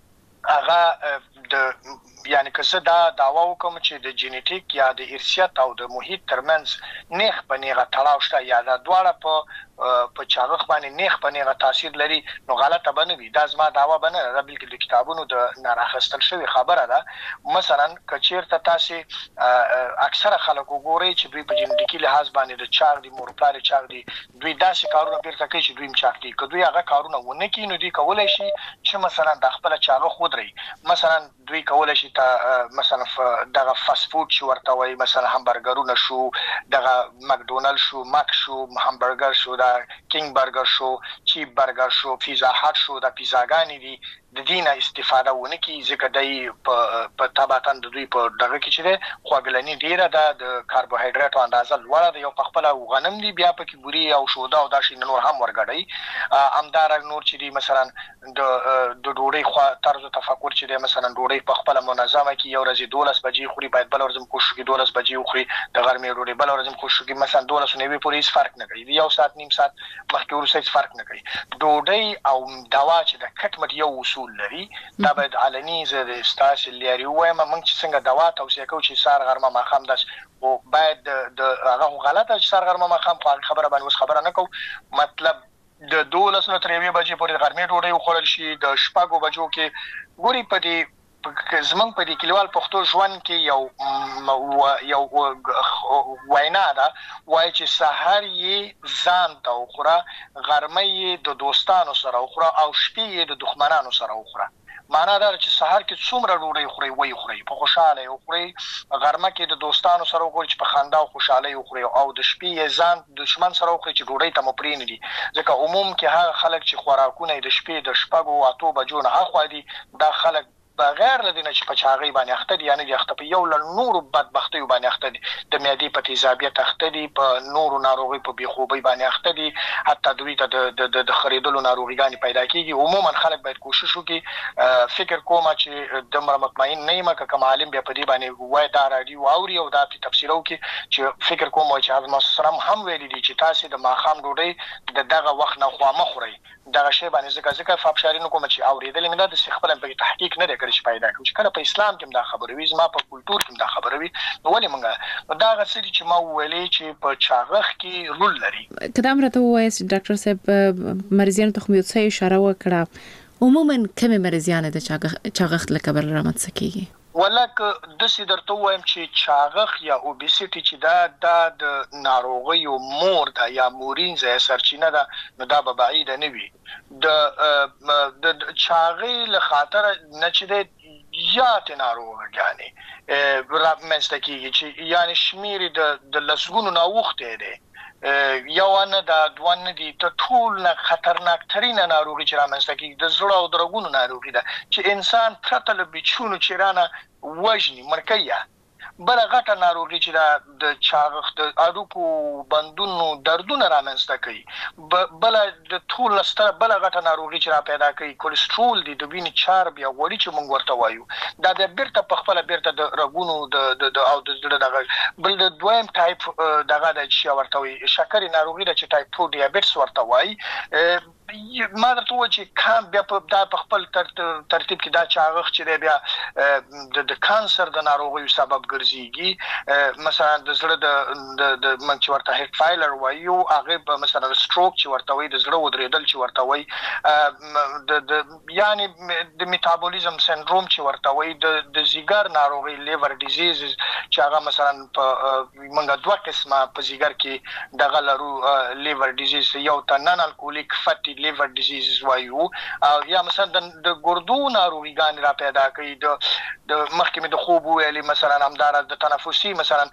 هغه د یعنی که څه دا داوا وکم چې د جینیټیک یا د ارثیت او د محیط ترمنځ نیخ بنیغه تړاو شته یا دا دواړه په چاغخ باندې نیخ بنیغه تاثیر لري نو غلطه بنوي دا زما داوا بنه را بلکې د کتابونو د ناراخستل شوی خبره ده مثلا کچیرته تاسو اکثره خلکو ګوري چې دوی په جینیټیکي لحاظ باندې د چاغ دی مور پلار چاغ دی دوی داسې کارونه بیرته کوي چې دوی چاغ دي که دوی هغه کارونه ونه کوي نو دوی کولای شي چې مثلا د خپل چاغ خودري مثلا دوی کولای شي مثلا دغه فاست فود شو ورته وي مثلا همبرګرونه شو دغه ماکډونالډ شو ماک شو همبرګر شو دا کینګ برګر شو چیپ برګر شو پیزا هات شو دا پیزاګانی دي د دینه استفاده ونه کی ځکه دای په تابعتن د دوی په دغه کې چې خوګلنی ډیره د کاربوهایډریټ اندازه لوړه ده یو په خپل غنم دی بیا په کې بوري او شودا او دا شي نور هم ورګړی امدار نور چې دی مثلا د ډوړې خو طرز تفکر چې دی مثلا ډوړې په خپل منظمه کې یو ورځ 12 بجې خوري باید بل ورځم کوشش کې 12 بجې خوري د غرمې ډوړې بل ورځم کوشش کې مثلا 12 نه پورې هیڅ فرق نه کوي یو ساعت نیم ساعت مخکې ورسې هیڅ فرق نه کوي ډوړې او دوا چې د کټمټ یو اصول لري دا باید علني زه استاس لري وایم موږ چې څنګه دوا توصیه کوو چې سار غرمه ماخام داس او باید د هغه غلطه چې سار غرمه ماخام خبره باندې اوس خبره نه کوو مطلب د 12 نه تر 1 بجې پورې غرمې ډوډۍ وخورل شي د شپږو بجو کې ګوري په دې زمنګ په دې کلیوال پښتو ژوند کې یو وینا ده وای چې سحر یې ځان ته وخوره غرمه یې د دوستانو سره وخوره او شپې یې د دښمنانو سره وخوره معنا دا چې سحر کې څومره ډوډۍ خوري وای خوري په خوشاله وخوري غرمه کې د دوستانو سره وخوري چې په خندا او خوشاله وخوري او د شپې یې ځان دښمن سره وخوري چې ډوډۍ ته مپرین دي ځکه عموم کې هغه خلک چې خوراکونه د شپې د شپږو اتو بجو نه اخوا دي دا خلک بغیر لدینه چې په چاغي باندې اخته دي یعنی د اخته په یو نور بدبختی باندې اخته دي د معدې په تیزابیت اخته دي په نورو ناروغي په بیخوبي باندې اخته دي حتی دوی ته د خریدلو ناروغیګانی پیدا کیږي عموما خلک باید کوشش وکړي فکر کوم چې د مطمئن نه یم که معلم بیا په دې باندې وای دا راډیو اوري او دا په تفسیرو کې چې فکر کوم چې حضرت سلام هم ویلي دي چې تاسو د ماخام ډوډۍ دغه وخت نه خو مخوري دغه شی باندې ځکه فابشارینو کوم چې اوریدل مې د خپل په تحقیق نه کړی چې پیدا کوم چې کله په اسلام کې دا خبره وي زما په کلچر کې دا خبره وي نو ولې مونږه دا غسري چې ما ویلې چې په چاغخ کې رول لري کدام راته وایي ډاکټر صاحب مریضانو ته خو یو څه اشاره وکړه عموما کوم مریضان د چاغخ لکه بل رامت سکیږي ولکه د سیدرته وایم چې چاغخ یا اوبیسيټي چې دا د ناروغي او مور دا یا مورین زې سرچینه ده نو دا به بعید نه وي د چاغي له خاطر نه چې یات ناروغانې رامنځته کیږي چې یعنی شمیر د لسګونو ناوخته ده یو نه د دوه دي ته ټول نه خطرناک ترين ناروغي چې رامنځته کیږي د زړه او درګونو ناروغي ده چې انسان پرته له بچونو چیرانه وژني مرکیا بل غټه ناروغي چې د چاغښت د اډوکو بندونو دردونه رامنځته کوي بل د ټول ستر بل غټه ناروغي چې را پیدا کوي کولیسټرول دی د وینې چرب یا غوړي چې موږ ورته وایو دا د بیرته په خپل بیرته د رګونو د او د زړه دغه بل د دویم ټایپ دغه د چې ورته وي شکرې ناروغي د چې ټایپ 2 ډیابټس ورته وایي ما درته و چې کام بیا په خپل ترتیب کې دا چاغښت چې بیا د کانسر د ناروغیو سبب ګرځيږي مثلا د زړه د منچ ورته هیټ فایلر وایو هغه مثلا سټروک چې ورته وایي د زړه ودرېدل چې ورته وایي د یعنی د میټابولیزم سندروم چې ورته وایي د زیګر ناروغي لیور ډیزیز چې هغه مثلا په منګه دوه قسمه په زیګر کې دغه لرو لیور ډیزیز یو ته نن الکولیک فټي لیور ډیزیز وایو او یا مثلا د ګردو ناروغیګان را پیدا کوي د مخکې د خوب ویلي مثلا همدار د تنفسي مثلا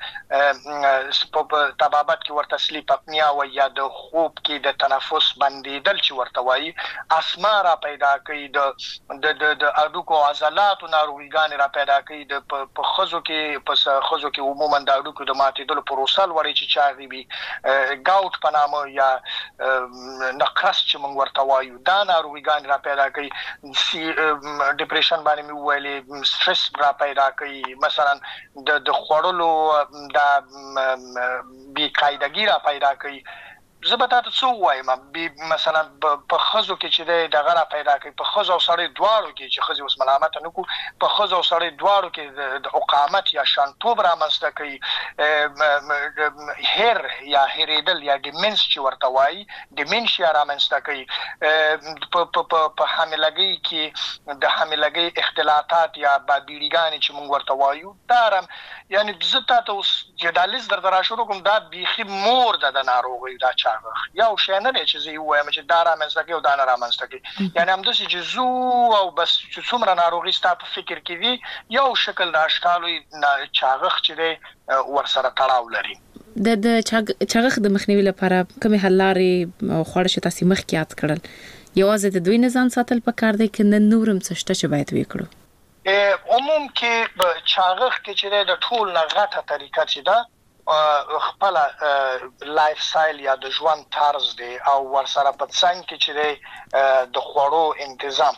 طبابت کې ورته سلیپ اپنیا و یا د خوب کې د تنفس بندیدل چې ورته وایي اسما را پیدا کوي د اډوکو عضلاتو ناروغیګان را پیدا کوي د په خزو کې عموما د اډوکو د ماتېدلو پروسه لري چې چاغي وي ګاوټ په نامه یا نقرس چې موږ ورته وایو دا ناروغیګان را پیدا کوي ډیپریشن باندې مې ویلي سټرس را پیدا کوي مثلا د خوړلو د بی قاعدګي را پیدا کوي زه به تاسو څه وایم مثلا په خزو کې چې د غره پیدا کوي په خزو او سړی دواړو کې چې خزي اوس ملامت نه کو په خزو او سړی دواړو کې د حکامت یا شانتوب را منځته کوي هیر یا هریدل یا ډیمنس چې ورته وایي ډیمنشیا را منځته کوي په حاملګي کې د حاملګي اختلاطات یا بابیړیګان چې موږ ورته وایو دارم یعنی زه تاسو جدالیز در شروع کوم دا بيخي مور د ناروغي دا یو شی نه چې زه وایم چې دا رامنځته کوي او دا نه رامنځته کوي یعنی همداسې چې زو او بس چې څومره ناروغي ستا په فکر کې دي یو شکل د اشکالو چاغښت چې دی ورسره تړاو لري د چاغښت د مخنیوي لپاره کومې حل لارې او خواړه چې تاسو مخکې یاد کړل یوازې د دوی نه ځان ساتل پکار دی که نورم څه شته چې باید وکړو عموم کې چاغښت کې چې د ټول نه غټه طریقه چې ده خپل لایف سټایل یا د ژوند طرز دی او ورسره په څنګ کې چې د خوړو تنظیم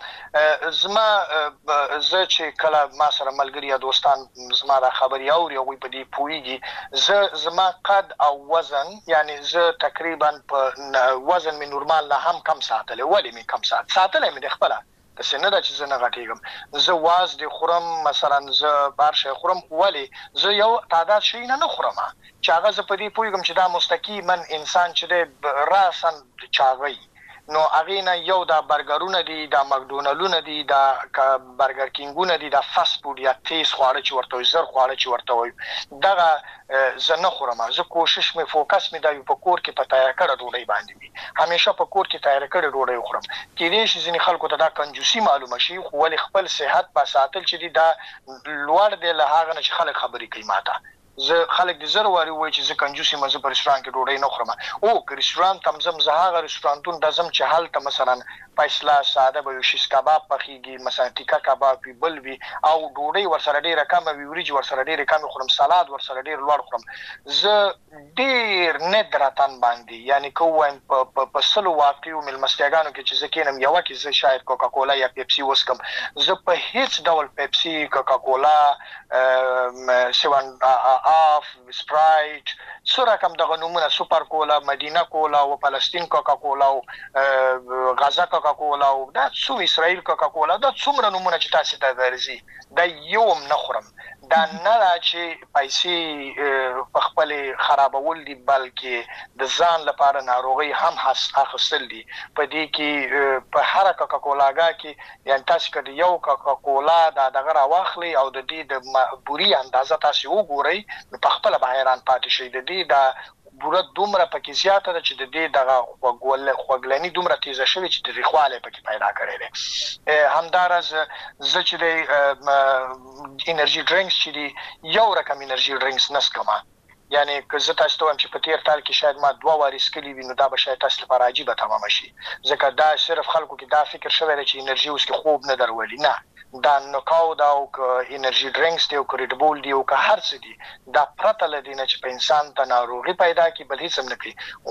زه چې کله ما سره ملګری یا دوستان زما د خبري اوري او په دې پويږي زما قد او وزن یعنی زه تقریبا په وزن می نورمال نه هم کم ساتل ولی می کم ساتل می خپل څه نه د چې زه نه غټېږم زه واز د خورم مثلا زه بارشه خورم ولی زه یو تعداد شي نه خورم چې هغه زه په دې پوهیږم چې دا مستقیما انسان چې راسن چاغي نو هغه نه یو دا برګرونه دي دا ماکډونالډونه دي دا برګر کینګونه دي دا فاست فود یا تیز خواړه چې ورته زر خواړه چې ورته وي دغه زه نه خورم زه کوشش مې فوکس مې دا په کور کې په تیار کړه ډوډۍ باندې وي همیشه په کور کې تیار کړه ډوډۍ خورم کې دې شي ځینې خلکو ته دا کنجوسي معلومه شي خو ول خپل صحت په ساتل چې دی دا لوړ دی له هغه نه چې خلک خبرې کوي ماته زه خلک د زر واري وای چې زه کنجوسي مزه پر رستوران کې ډوډۍ نه خورم او که رستوران تم زه هغه رستورانتون د زم چې حالت مثلا پایسلا ساده به شیش کباب پخېږي مثلا ټیکا کباب بل وی او ډوډۍ ورسره ډیره کم وی وريج ورسره ډیره کم خورم سلاد ورسره ډیر لوړ خورم زه ډیر ندراتن باندې یعنی کوم په سلو واقعو ملمستیاګانو کې چې زکینم یو کې زه شاید کوکا کولا یا پیپسي وسکم زه په هیڅ ډول پیپسي کوکا کولا 7 اف سپرایټ سره کوم دغه نمونه سوپر کولا مدینه کولا او فلسطین کوکا کولا او غزا کوکا کولا او دا څو اسرائیل کوکا کولا دا څومره نمونه چې تاسو ته درځي دا یوم نه خورم دا نه چې پیسې په خپل خرابول دي بلکې د ځان لپاره ناروغي هم اخیستل دي په دې کې په هر کوکا کولاګه کې یعنی تاسو کله یو کوکا کولا دا دغه راوخلی او د دې د بوري اندازه تاسو وګورئ په خپل بهران پاتې شي د دې دا بوره دومره پکې زیاته ده چې د دې دغه خوګلنی دومره تیزه شوی چې د ریخواله پکې پیدا کړي دي همدارز زه چې د انرژي ډرینکس چې دی یو رقم انرژي ډرینکس نسکما یعنی که زه تاسو ته وایم چې په تیر کال کې شاید ما 2 واري سکلي وي نو دا به شاید تاسو لپاره عجیبه تمام شي ځکه دا صرف خلکو کې دا فکر شوی دی چې انرژي اوس کې خوب نه درولي نه دا نوکاو دا او که انرژي ډرینکس دی او که ریډ بول دی او که هر څه دی دا پرته لدینه چې په انسان ته ناروغي پیدا کی بل هیڅ هم نه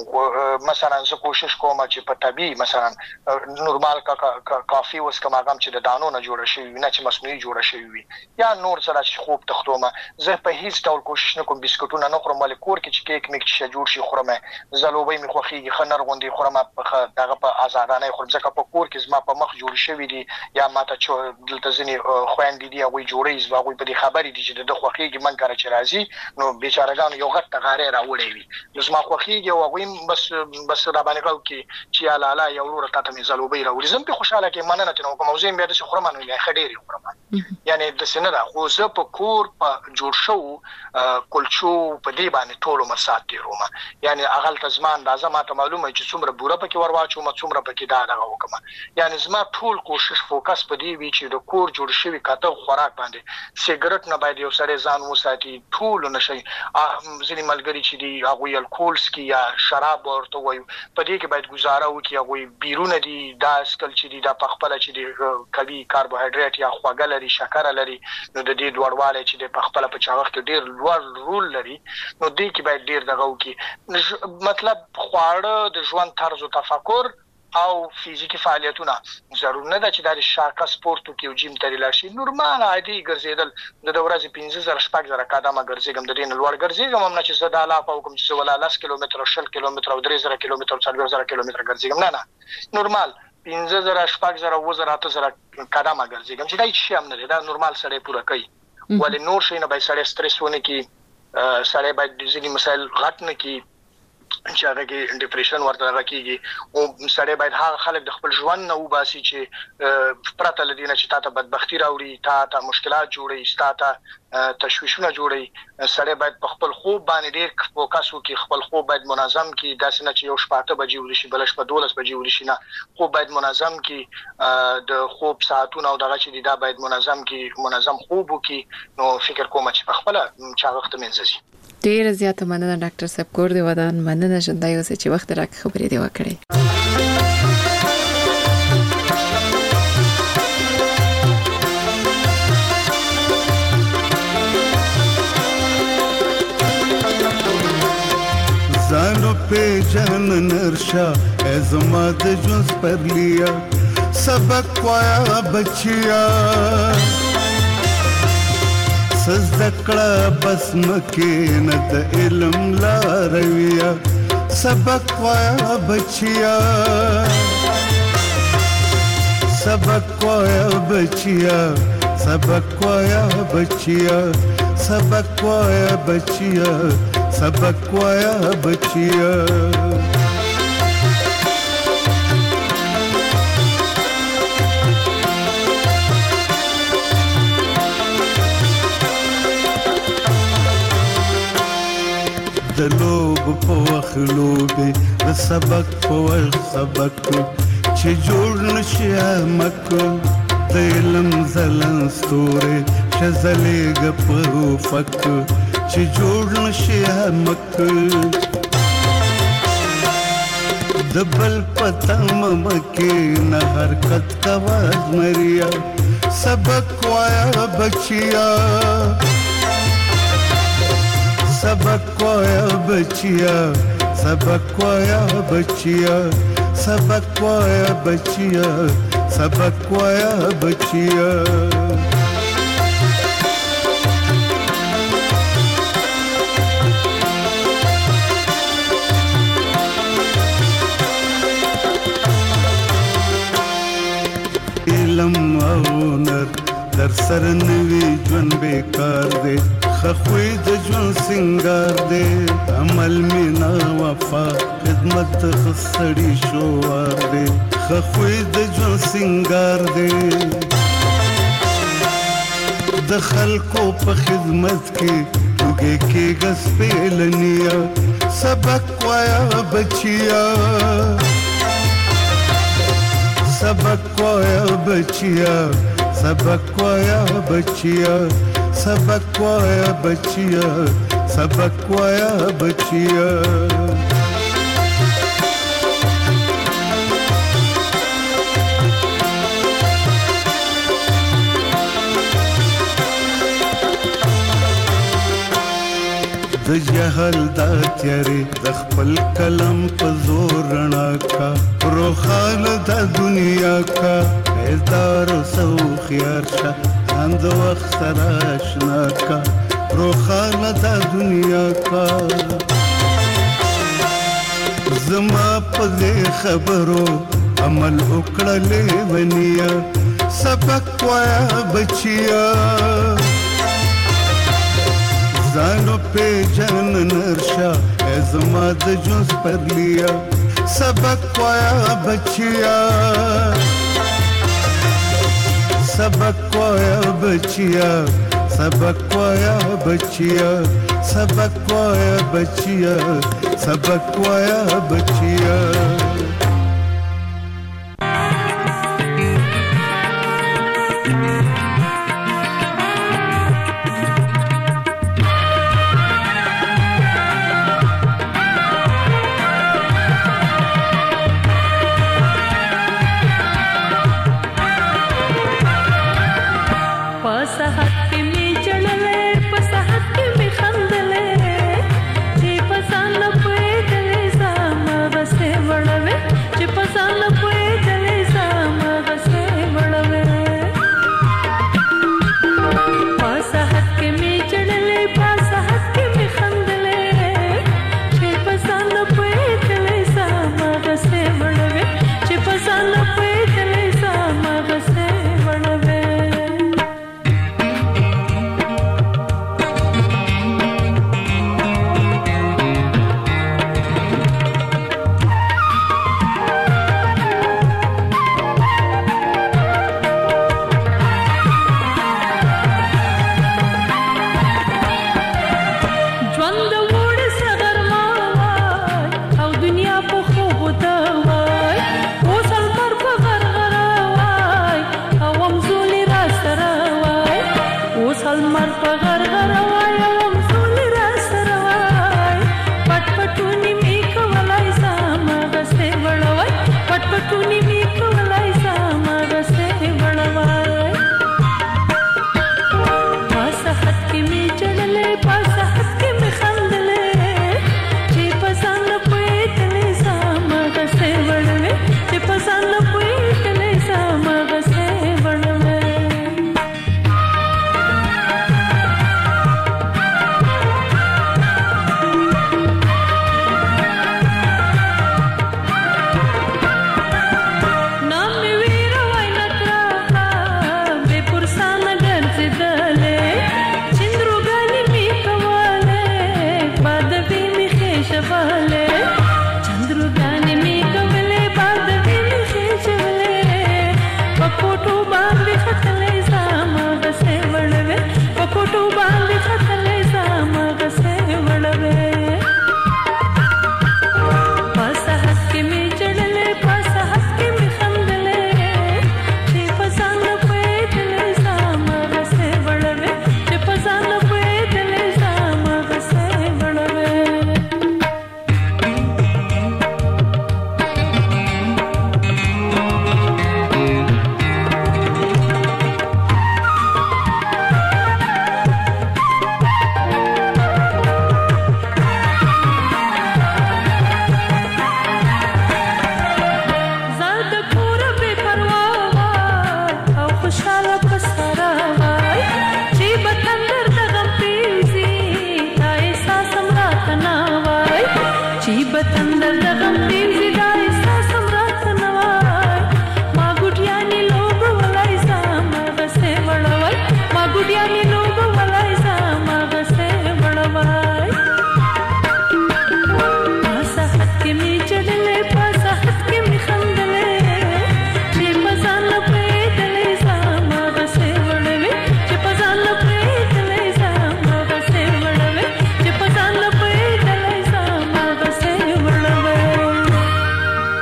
کوي مثلا زه کوشش کوم چې په طبي مثلا نورمال کافي وس کوم هغه چې د دانو نه جوړ شي نه چې مصنوعي جوړ شي وي یا نور سره چې خوب تختومه زه په هیڅ ډول کوشش نه کوم بسکټونه نه خورم ولې کور کې چې کیک میک چې جوړ شي خورم زلوبې می خوخيږي خنر غوندي خورم په دغه په آزادانه خورم ځکه په کور کې زما په مخ جوړ شوی دي یا ماته چې ځنی خويندې دی او جوړې زواغوي په دې خبرې دي چې د خوخيږي من کار چې راځي نو بیچارهګان یو غټ غاره راوړې وي نو زما خوخيږي او غوي بس را باندې کو کې چې لاله یو ور ته مې زلوبې راوړي زم په خوشاله کې مننه ته نو کوم موضوع مې د خورم نو یې خډيري خورم یعنی د سینه دا خو زه په کور په جوړ شو کلچو په دې باندې ټولو مسات دی روما یعنی اغل تزمان دا زما ته معلومه چې څومره بوره پکې ورواچو ما څومره پکې دا دغه وکم یعنی زما ټول کوشش فوکس په دې وی چې د کور جوړ شوی کاته خوراک باندې سیګریټ نه باید یو سړی ځان وساتي ټول نشي ځینې ملګری چې دی هغه الکول سکي یا شراب ورته وایي په دې کې باید گزاره وکړي هغه بیرونه دي دا اسکل چې دی دا پخپل چې دی کبي کاربوهایډریټ یا خواږه لري شکر لري نو د دې دوړواله چې دی پخپل په چاغښت کې ډیر لوړ رول لري نو دې کې باید ډیر دغه وکړي مطلب خواړه د ژوند طرز او تفکر او فزیکی فعالیتونه ضرور نه ده چې د شاکه سپورتو کې او جیم ته لاړ شي نورمال عادي ګرځیدل د ورځې 15,000 شپږ زره قدمه ګرځېږم د دې لوړ ګرځېږم هم نه چې زه د اعلی په کوم چې ولا 10 کیلومتر 10 کیلومتر او 3000 کیلومتر 4000 کیلومتر ګرځېږم نه نورمال 15,000 شپږ زره 8000 قدمه ګرځېږم چې دا هیڅ هم نه ده دا نورمال سړی پوره کوي ولې نور شي نه به سړی سټرس ونه کی سړی باید ځینې مسایل غټ نه کی چې هغه کې ډیپریشن ورته راکېږي او سړی باید هغه خلک د خپل ژوند نه وباسي چې پرته لدینه چې تاسو بدبختی راوړي تاسو مشکلات جوړي تاسو تشویشونه جوړي سړی باید په خپل خوب باندې ډیر فوکس وکړي خپل خوب باید منظم کړي داسې نه چې یو شپه 8 بجې ورشي بل شپه 12 بجې ورشي نه خوب باید منظم کړي د خوب ساعتونه او دغه چې دا باید منظم کړي منظم خوب وکړي نو فکر کوم چې په خپل چاغښت منځي ډیر زیاته مننه ډاکټر صاحب کور دی ودان مننه ژوندۍ اوسئ چې وخت راکړ خبرې دی وکړي زانو په جان نرشا ازما د جوز پر لیا سبق وایا بچیا سزدکړه بس مکه نه د علم لارویا سبق وایا بچیا سبق وایا بچیا سبق وایا بچیا سبق وایا بچیا سبق وایا بچیا د لوب په وخت لوبې د سبق په وخت سبق چې جوړ نشي مک د علم زلن ستوري شزلېږ په فک چې جوړ نشي مک د بل پتم مکې نه حرکت کواز مریا سبق وایا بچیا سبق وایا بچیا سبق وایا بچیا سبق وایا بچیا سبق وایا بچیا علم او نر در سر نوی ژوند بیکار دی خخوی د ژوند سنگار دی عمل مینا وفا خدمت خسړی شوار دی خخوی د ژوند سنگار دی د خلکو په خدمت کې توګه کې غس پیلنیا سبق وایا بچیا سبق وایا بچیا سبق وایا بچیا سبق وایا بچیا सबक वाया बचिया د جهل دا تیارې د خپل کلم په زور رڼا کا روخانه د دنیا کا بیدار سو خيار شه اند وخت سره آشنا کا روخانه د دنیا کا زما په خبرو عمل وکړلې ونیا سبق وایا بچیا زانو पे जन नरशा ऐज़मा द जुस पर लिया सबक पाया बचिया सबक पाया बचिया सबक पाया बचिया सबक पाया बचिया सबक पाया बचिया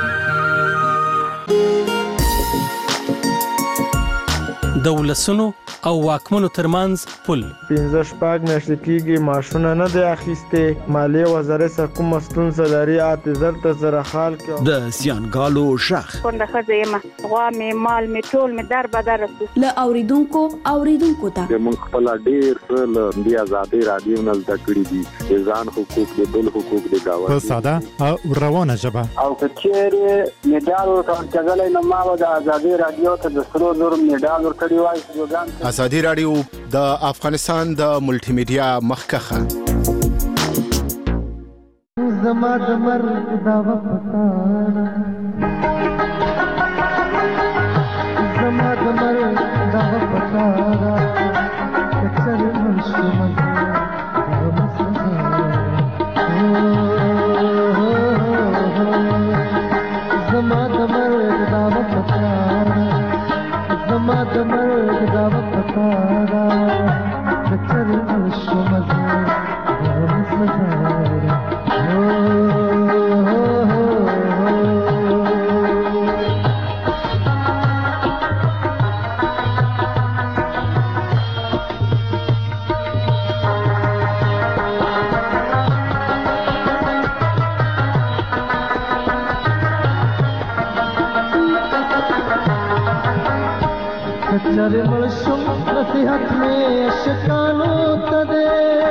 د ولسونو او واکمنو ترمنځ پل. 15 میاشتې کېږي ماشونه نه دی اخیستې. مالیې وزارت سره کوم ستونزه لري اعتذار ته سره حال کې. د سیانګالو شخ کونډه ښځه یم، غوا مې مال مې ټول مې در بدر له اوریدونکو ته موږ خپل ډیر څه له دې آزادۍ رادیو نه زده کړي دي، د ځان حقوق د بل حقوق د گاونډي په ساده او روانه ژبه. او کچېرې میډال ورکړل کېدلی نو ما د آزادۍ رادیو ته د سرو زرو میډال ورکړی وای. آزادۍ رادیو د افغانستان د ملټي میډیا مخکخه. زما د مرګ دا وفادار، زما د مرګ دا وفادار، کچر مشمل زما د مرګ دا وفادار، زما د مرګ دا وفادار، کچر مشمل कचरे मलशुम नसीहत में शिकानो तदे,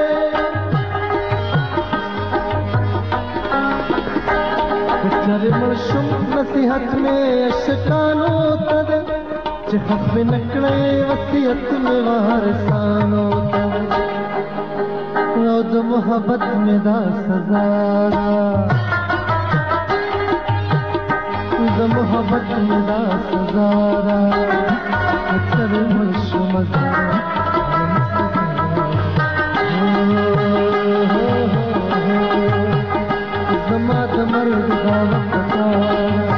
कचरे मलशुम नसीहत में शिकानो तदे, चिखत में नकले वसीयत में वारसानो तदे, रोज मोहब्बत में दा सजारा, रोज मोहब्बत में दा सजारा, कचर मशमल زما د مرګ دا وفادار،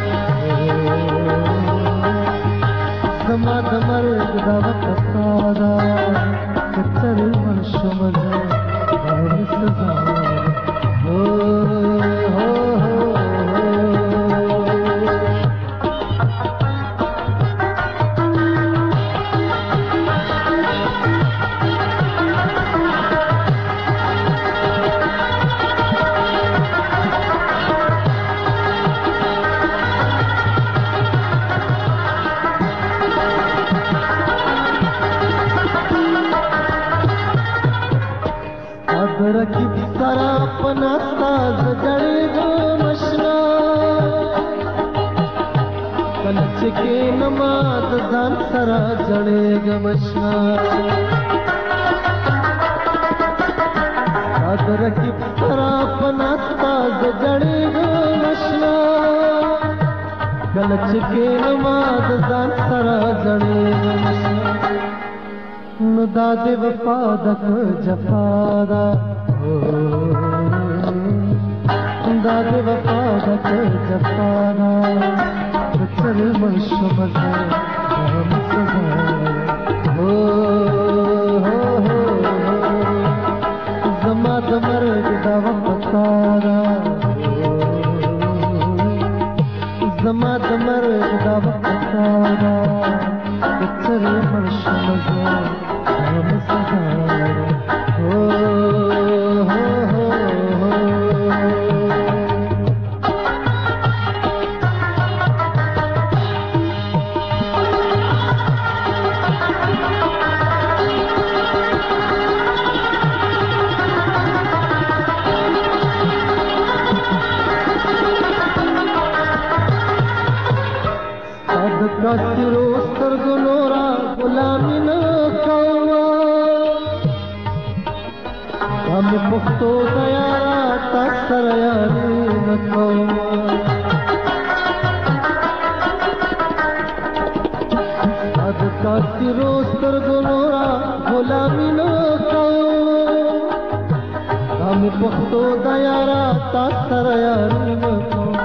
زما د مرګ دا وفادار، کچر مشمل रखी सारा अपना साज जड़ेगा मशना, कलच के नमाज दान सारा जड़ेगा मशना, साज रखी सारा अपना साज जड़ेगा मशना, कलच के नमाज दान सारा जड़ेगा मशना, दादे वफादक जफादा, दादे वफादक जफादा, कचर मशमल हम सजारा, हो जमा द मर्ग दा वफादारा, जमा द मर्ग दा वफादारा, कचर मशमल हम सजारा, हो कातिरो सरगुनोरा गुलामी न कौवा, हम पुख्तो दयारा तासर यारी न कौवा, साद कातिरो सरगुनोरा गुलामी न कौवा, हम पुख्तो दयारा तासर यारी न कौवा,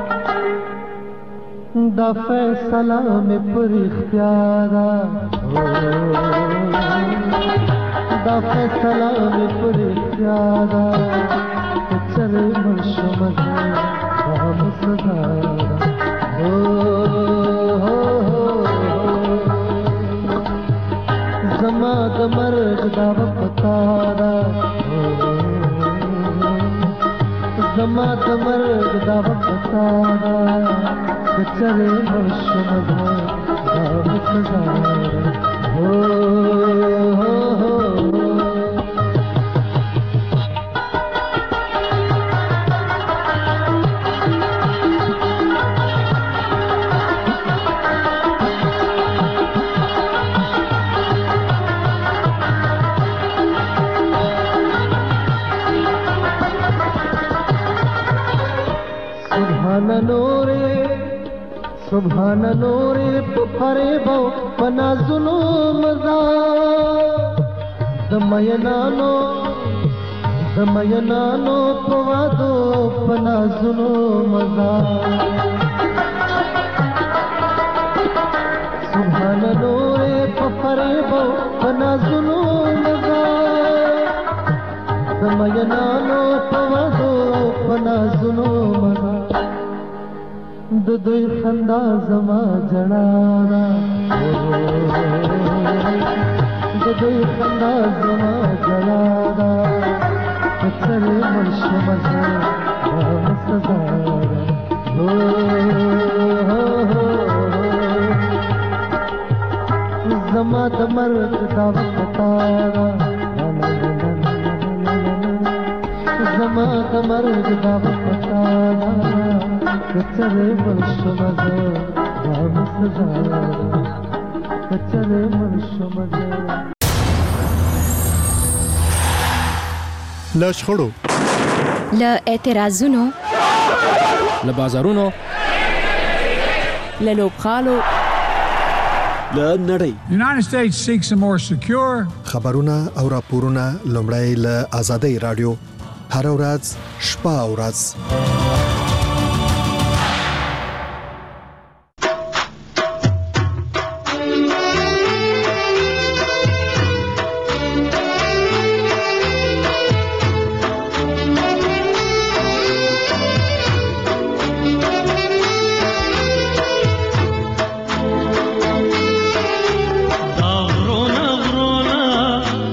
दा फैसला में पर इख्तियारा, दा फैसला में पर इख्तियारा, कचर मशमल हम सजारा, हो जमा زما د مرګ دا وختا دا کچره مرشم دا سزا هو سبحان نورے پفرے بو پنازنو مزا دمینانو پوادو پنازنو مزا سبحان نورے پفرے بو پنازنو مزا دمینانو پوادو پنازنو مزا د دوی خندا زما جړانا د دوی خندا زما جړانا کچره مرشم زه سزا زما د مرګ دا وختا زما د مرګ دا وختا کچره مرشم زه سزا کچره مرشم زه له شخړو له اعتراضونو له بازارونو له لوبغالو له نړۍ United States seeks a more secure خبرونه او راپورونه لومړی له آزادۍ رادیو هر ورځ شپه او ورځ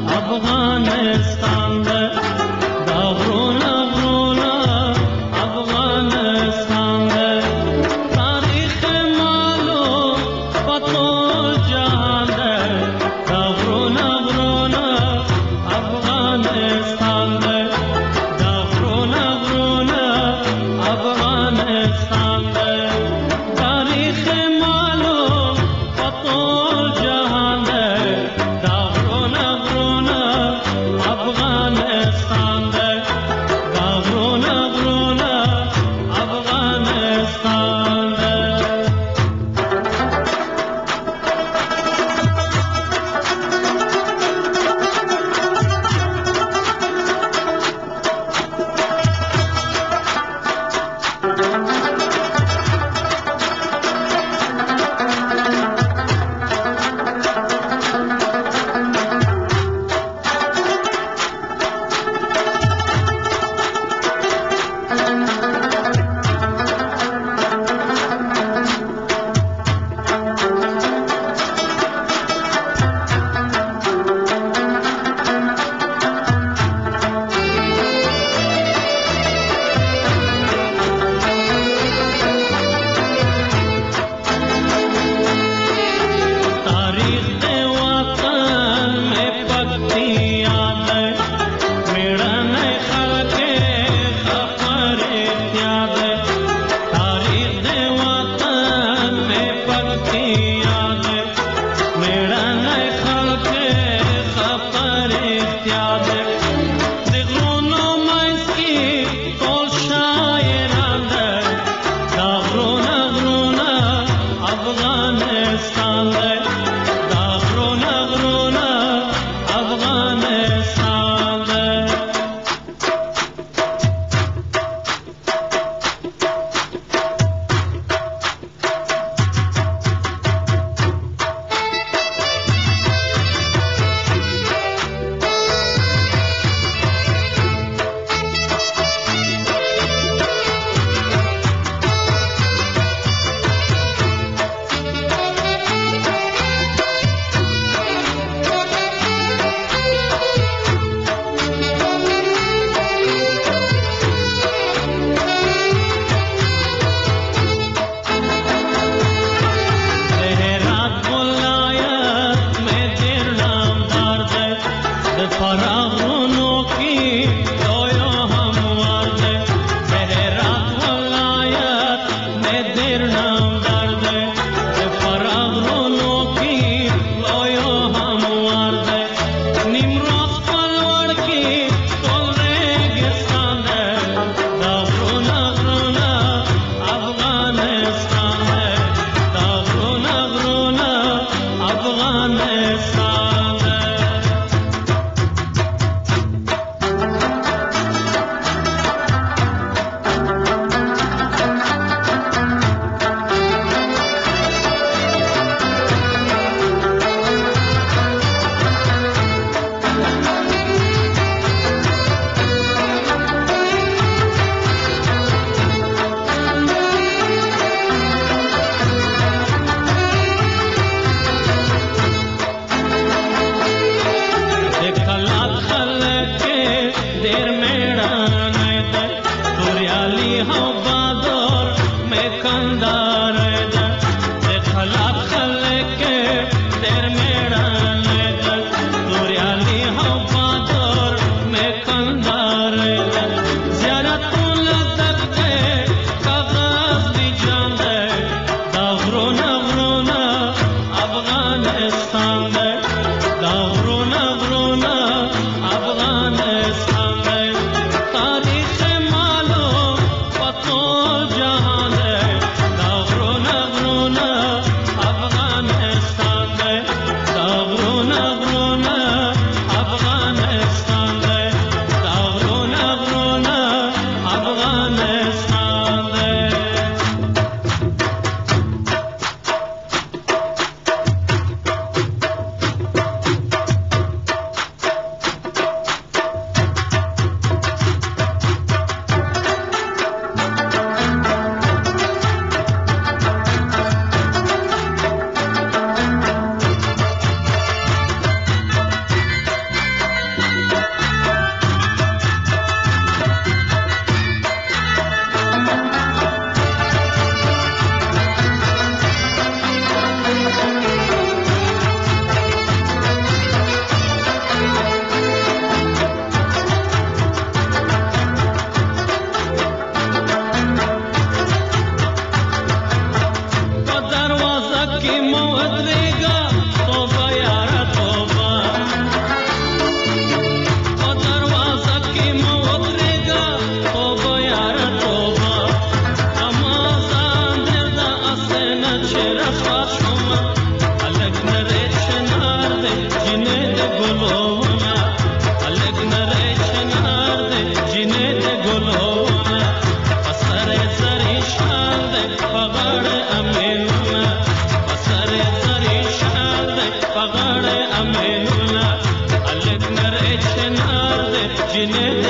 Afghanistan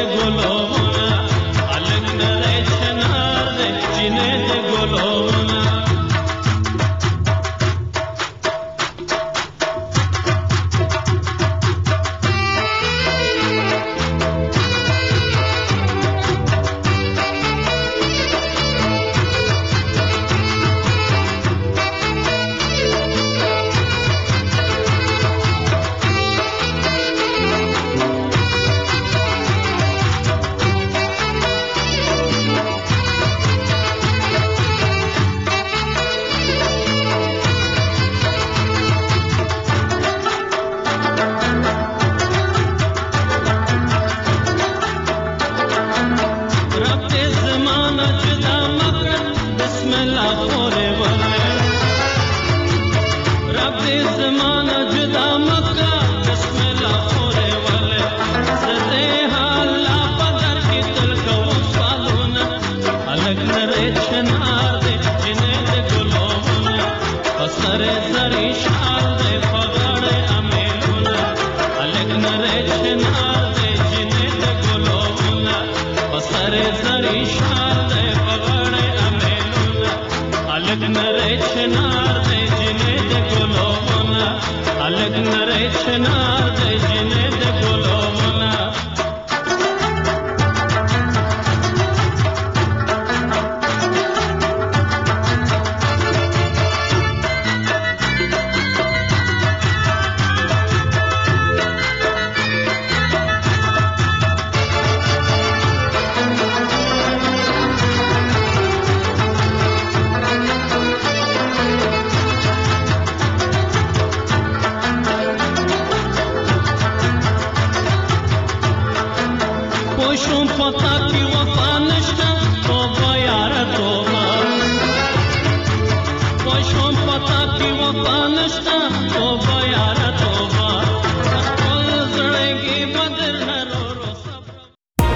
پتا کی وفا نشتا توبه یاره توبه